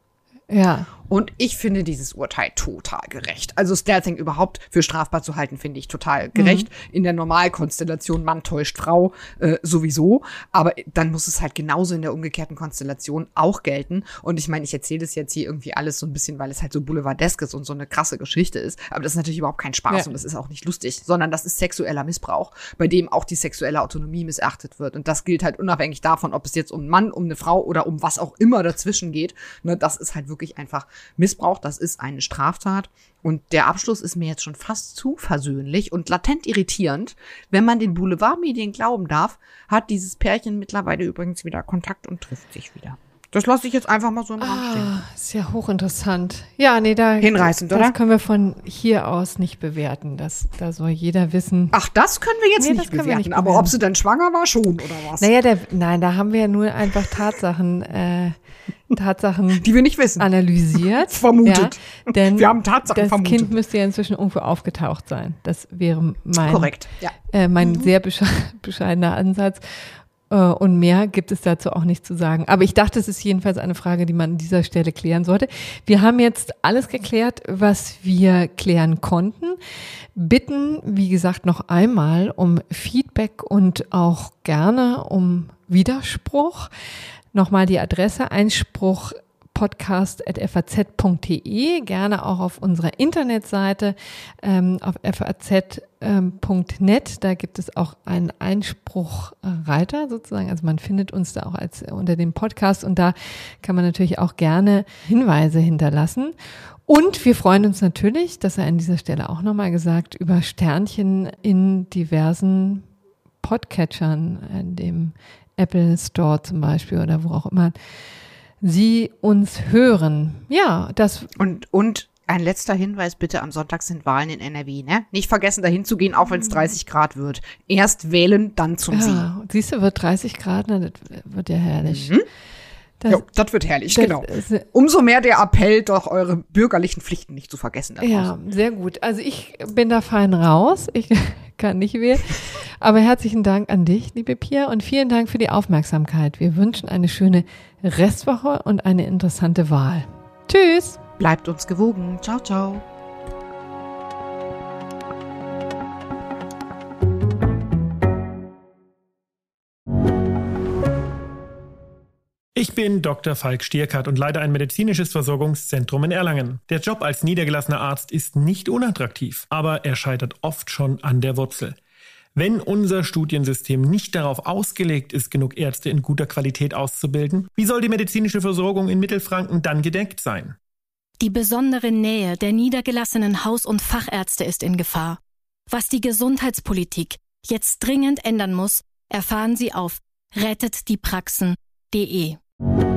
Ja. Und ich finde dieses Urteil total gerecht. Also Stealthing überhaupt für strafbar zu halten, finde ich total gerecht. Mhm. In der Normalkonstellation Mann täuscht Frau äh, sowieso. Aber dann muss es halt genauso in der umgekehrten Konstellation auch gelten. Und ich meine, ich erzähle das jetzt hier irgendwie alles so ein bisschen, weil es halt so boulevardesk ist und so eine krasse Geschichte ist. Aber das ist natürlich überhaupt kein Spaß ja. und das ist auch nicht lustig, sondern das ist sexueller Missbrauch, bei dem auch die sexuelle Autonomie missachtet wird. Und das gilt halt unabhängig davon, ob es jetzt um einen Mann, um eine Frau oder um was auch immer dazwischen geht. Ne, das ist halt wirklich einfach Missbrauch, das ist eine Straftat. Und der Abschluss ist mir jetzt schon fast zu versöhnlich und latent irritierend. Wenn man den Boulevardmedien glauben darf, hat dieses Pärchen mittlerweile übrigens wieder Kontakt und trifft sich wieder. Das lasse ich jetzt einfach mal so im Raum stehen. Ah, sehr hochinteressant. Ja, nee, da hinreißend, das oder? Das können wir von hier aus nicht bewerten. Das, da soll jeder wissen. Ach, das können wir jetzt nee, nicht, bewerten. nicht bewerten. Aber ob sie dann schwanger war, schon, oder was? Naja, der, nein, da haben wir ja nur einfach Tatsachen, äh, Tatsachen, die wir nicht wissen, analysiert, vermutet. Ja, denn wir haben Tatsachen das vermutet. Kind müsste ja inzwischen irgendwo aufgetaucht sein. Das wäre mein, Korrekt, ja. äh, mein mhm. sehr besche- bescheidener Ansatz. Und mehr gibt es dazu auch nicht zu sagen. Aber ich dachte, es ist jedenfalls eine Frage, die man an dieser Stelle klären sollte. Wir haben jetzt alles geklärt, was wir klären konnten. Bitten, wie gesagt, noch einmal um Feedback und auch gerne um Widerspruch. Nochmal die Adresse Einspruch podcast at f a z punkt d e, gerne auch auf unserer Internetseite ähm, auf f a z punkt net. Da gibt es auch einen Einspruchreiter sozusagen. Also man findet uns da auch als unter dem Podcast und da kann man natürlich auch gerne Hinweise hinterlassen. Und wir freuen uns natürlich, das sei an dieser Stelle auch nochmal gesagt, über Sternchen in diversen Podcatchern, in dem Apple Store zum Beispiel oder wo auch immer Sie uns hören. Ja, das. Und, und ein letzter Hinweis bitte, am Sonntag sind Wahlen in N R W, ne? Nicht vergessen, dahin zu gehen, auch wenn es dreißig Grad wird. Erst wählen, dann zum ja, Sie. Siehst du, wird dreißig Grad, na, das wird ja herrlich. Mhm. Das, jo, das wird herrlich, das, genau. Das, Umso mehr der Appell, doch eure bürgerlichen Pflichten nicht zu vergessen. Ja, sehr gut. Also ich bin da fein raus. Ich kann nicht wählen. Aber herzlichen Dank an dich, liebe Pia, und vielen Dank für die Aufmerksamkeit. Wir wünschen eine schöne Restwoche und eine interessante Wahl. Tschüss. Bleibt uns gewogen. Ciao, ciao. Ich bin Doktor Falk Stierkart und leite ein medizinisches Versorgungszentrum in Erlangen. Der Job als niedergelassener Arzt ist nicht unattraktiv, aber er scheitert oft schon an der Wurzel. Wenn unser Studiensystem nicht darauf ausgelegt ist, genug Ärzte in guter Qualität auszubilden, wie soll die medizinische Versorgung in Mittelfranken dann gedeckt sein? Die besondere Nähe der niedergelassenen Haus- und Fachärzte ist in Gefahr. Was die Gesundheitspolitik jetzt dringend ändern muss, erfahren Sie auf rettet die praxen punkt de.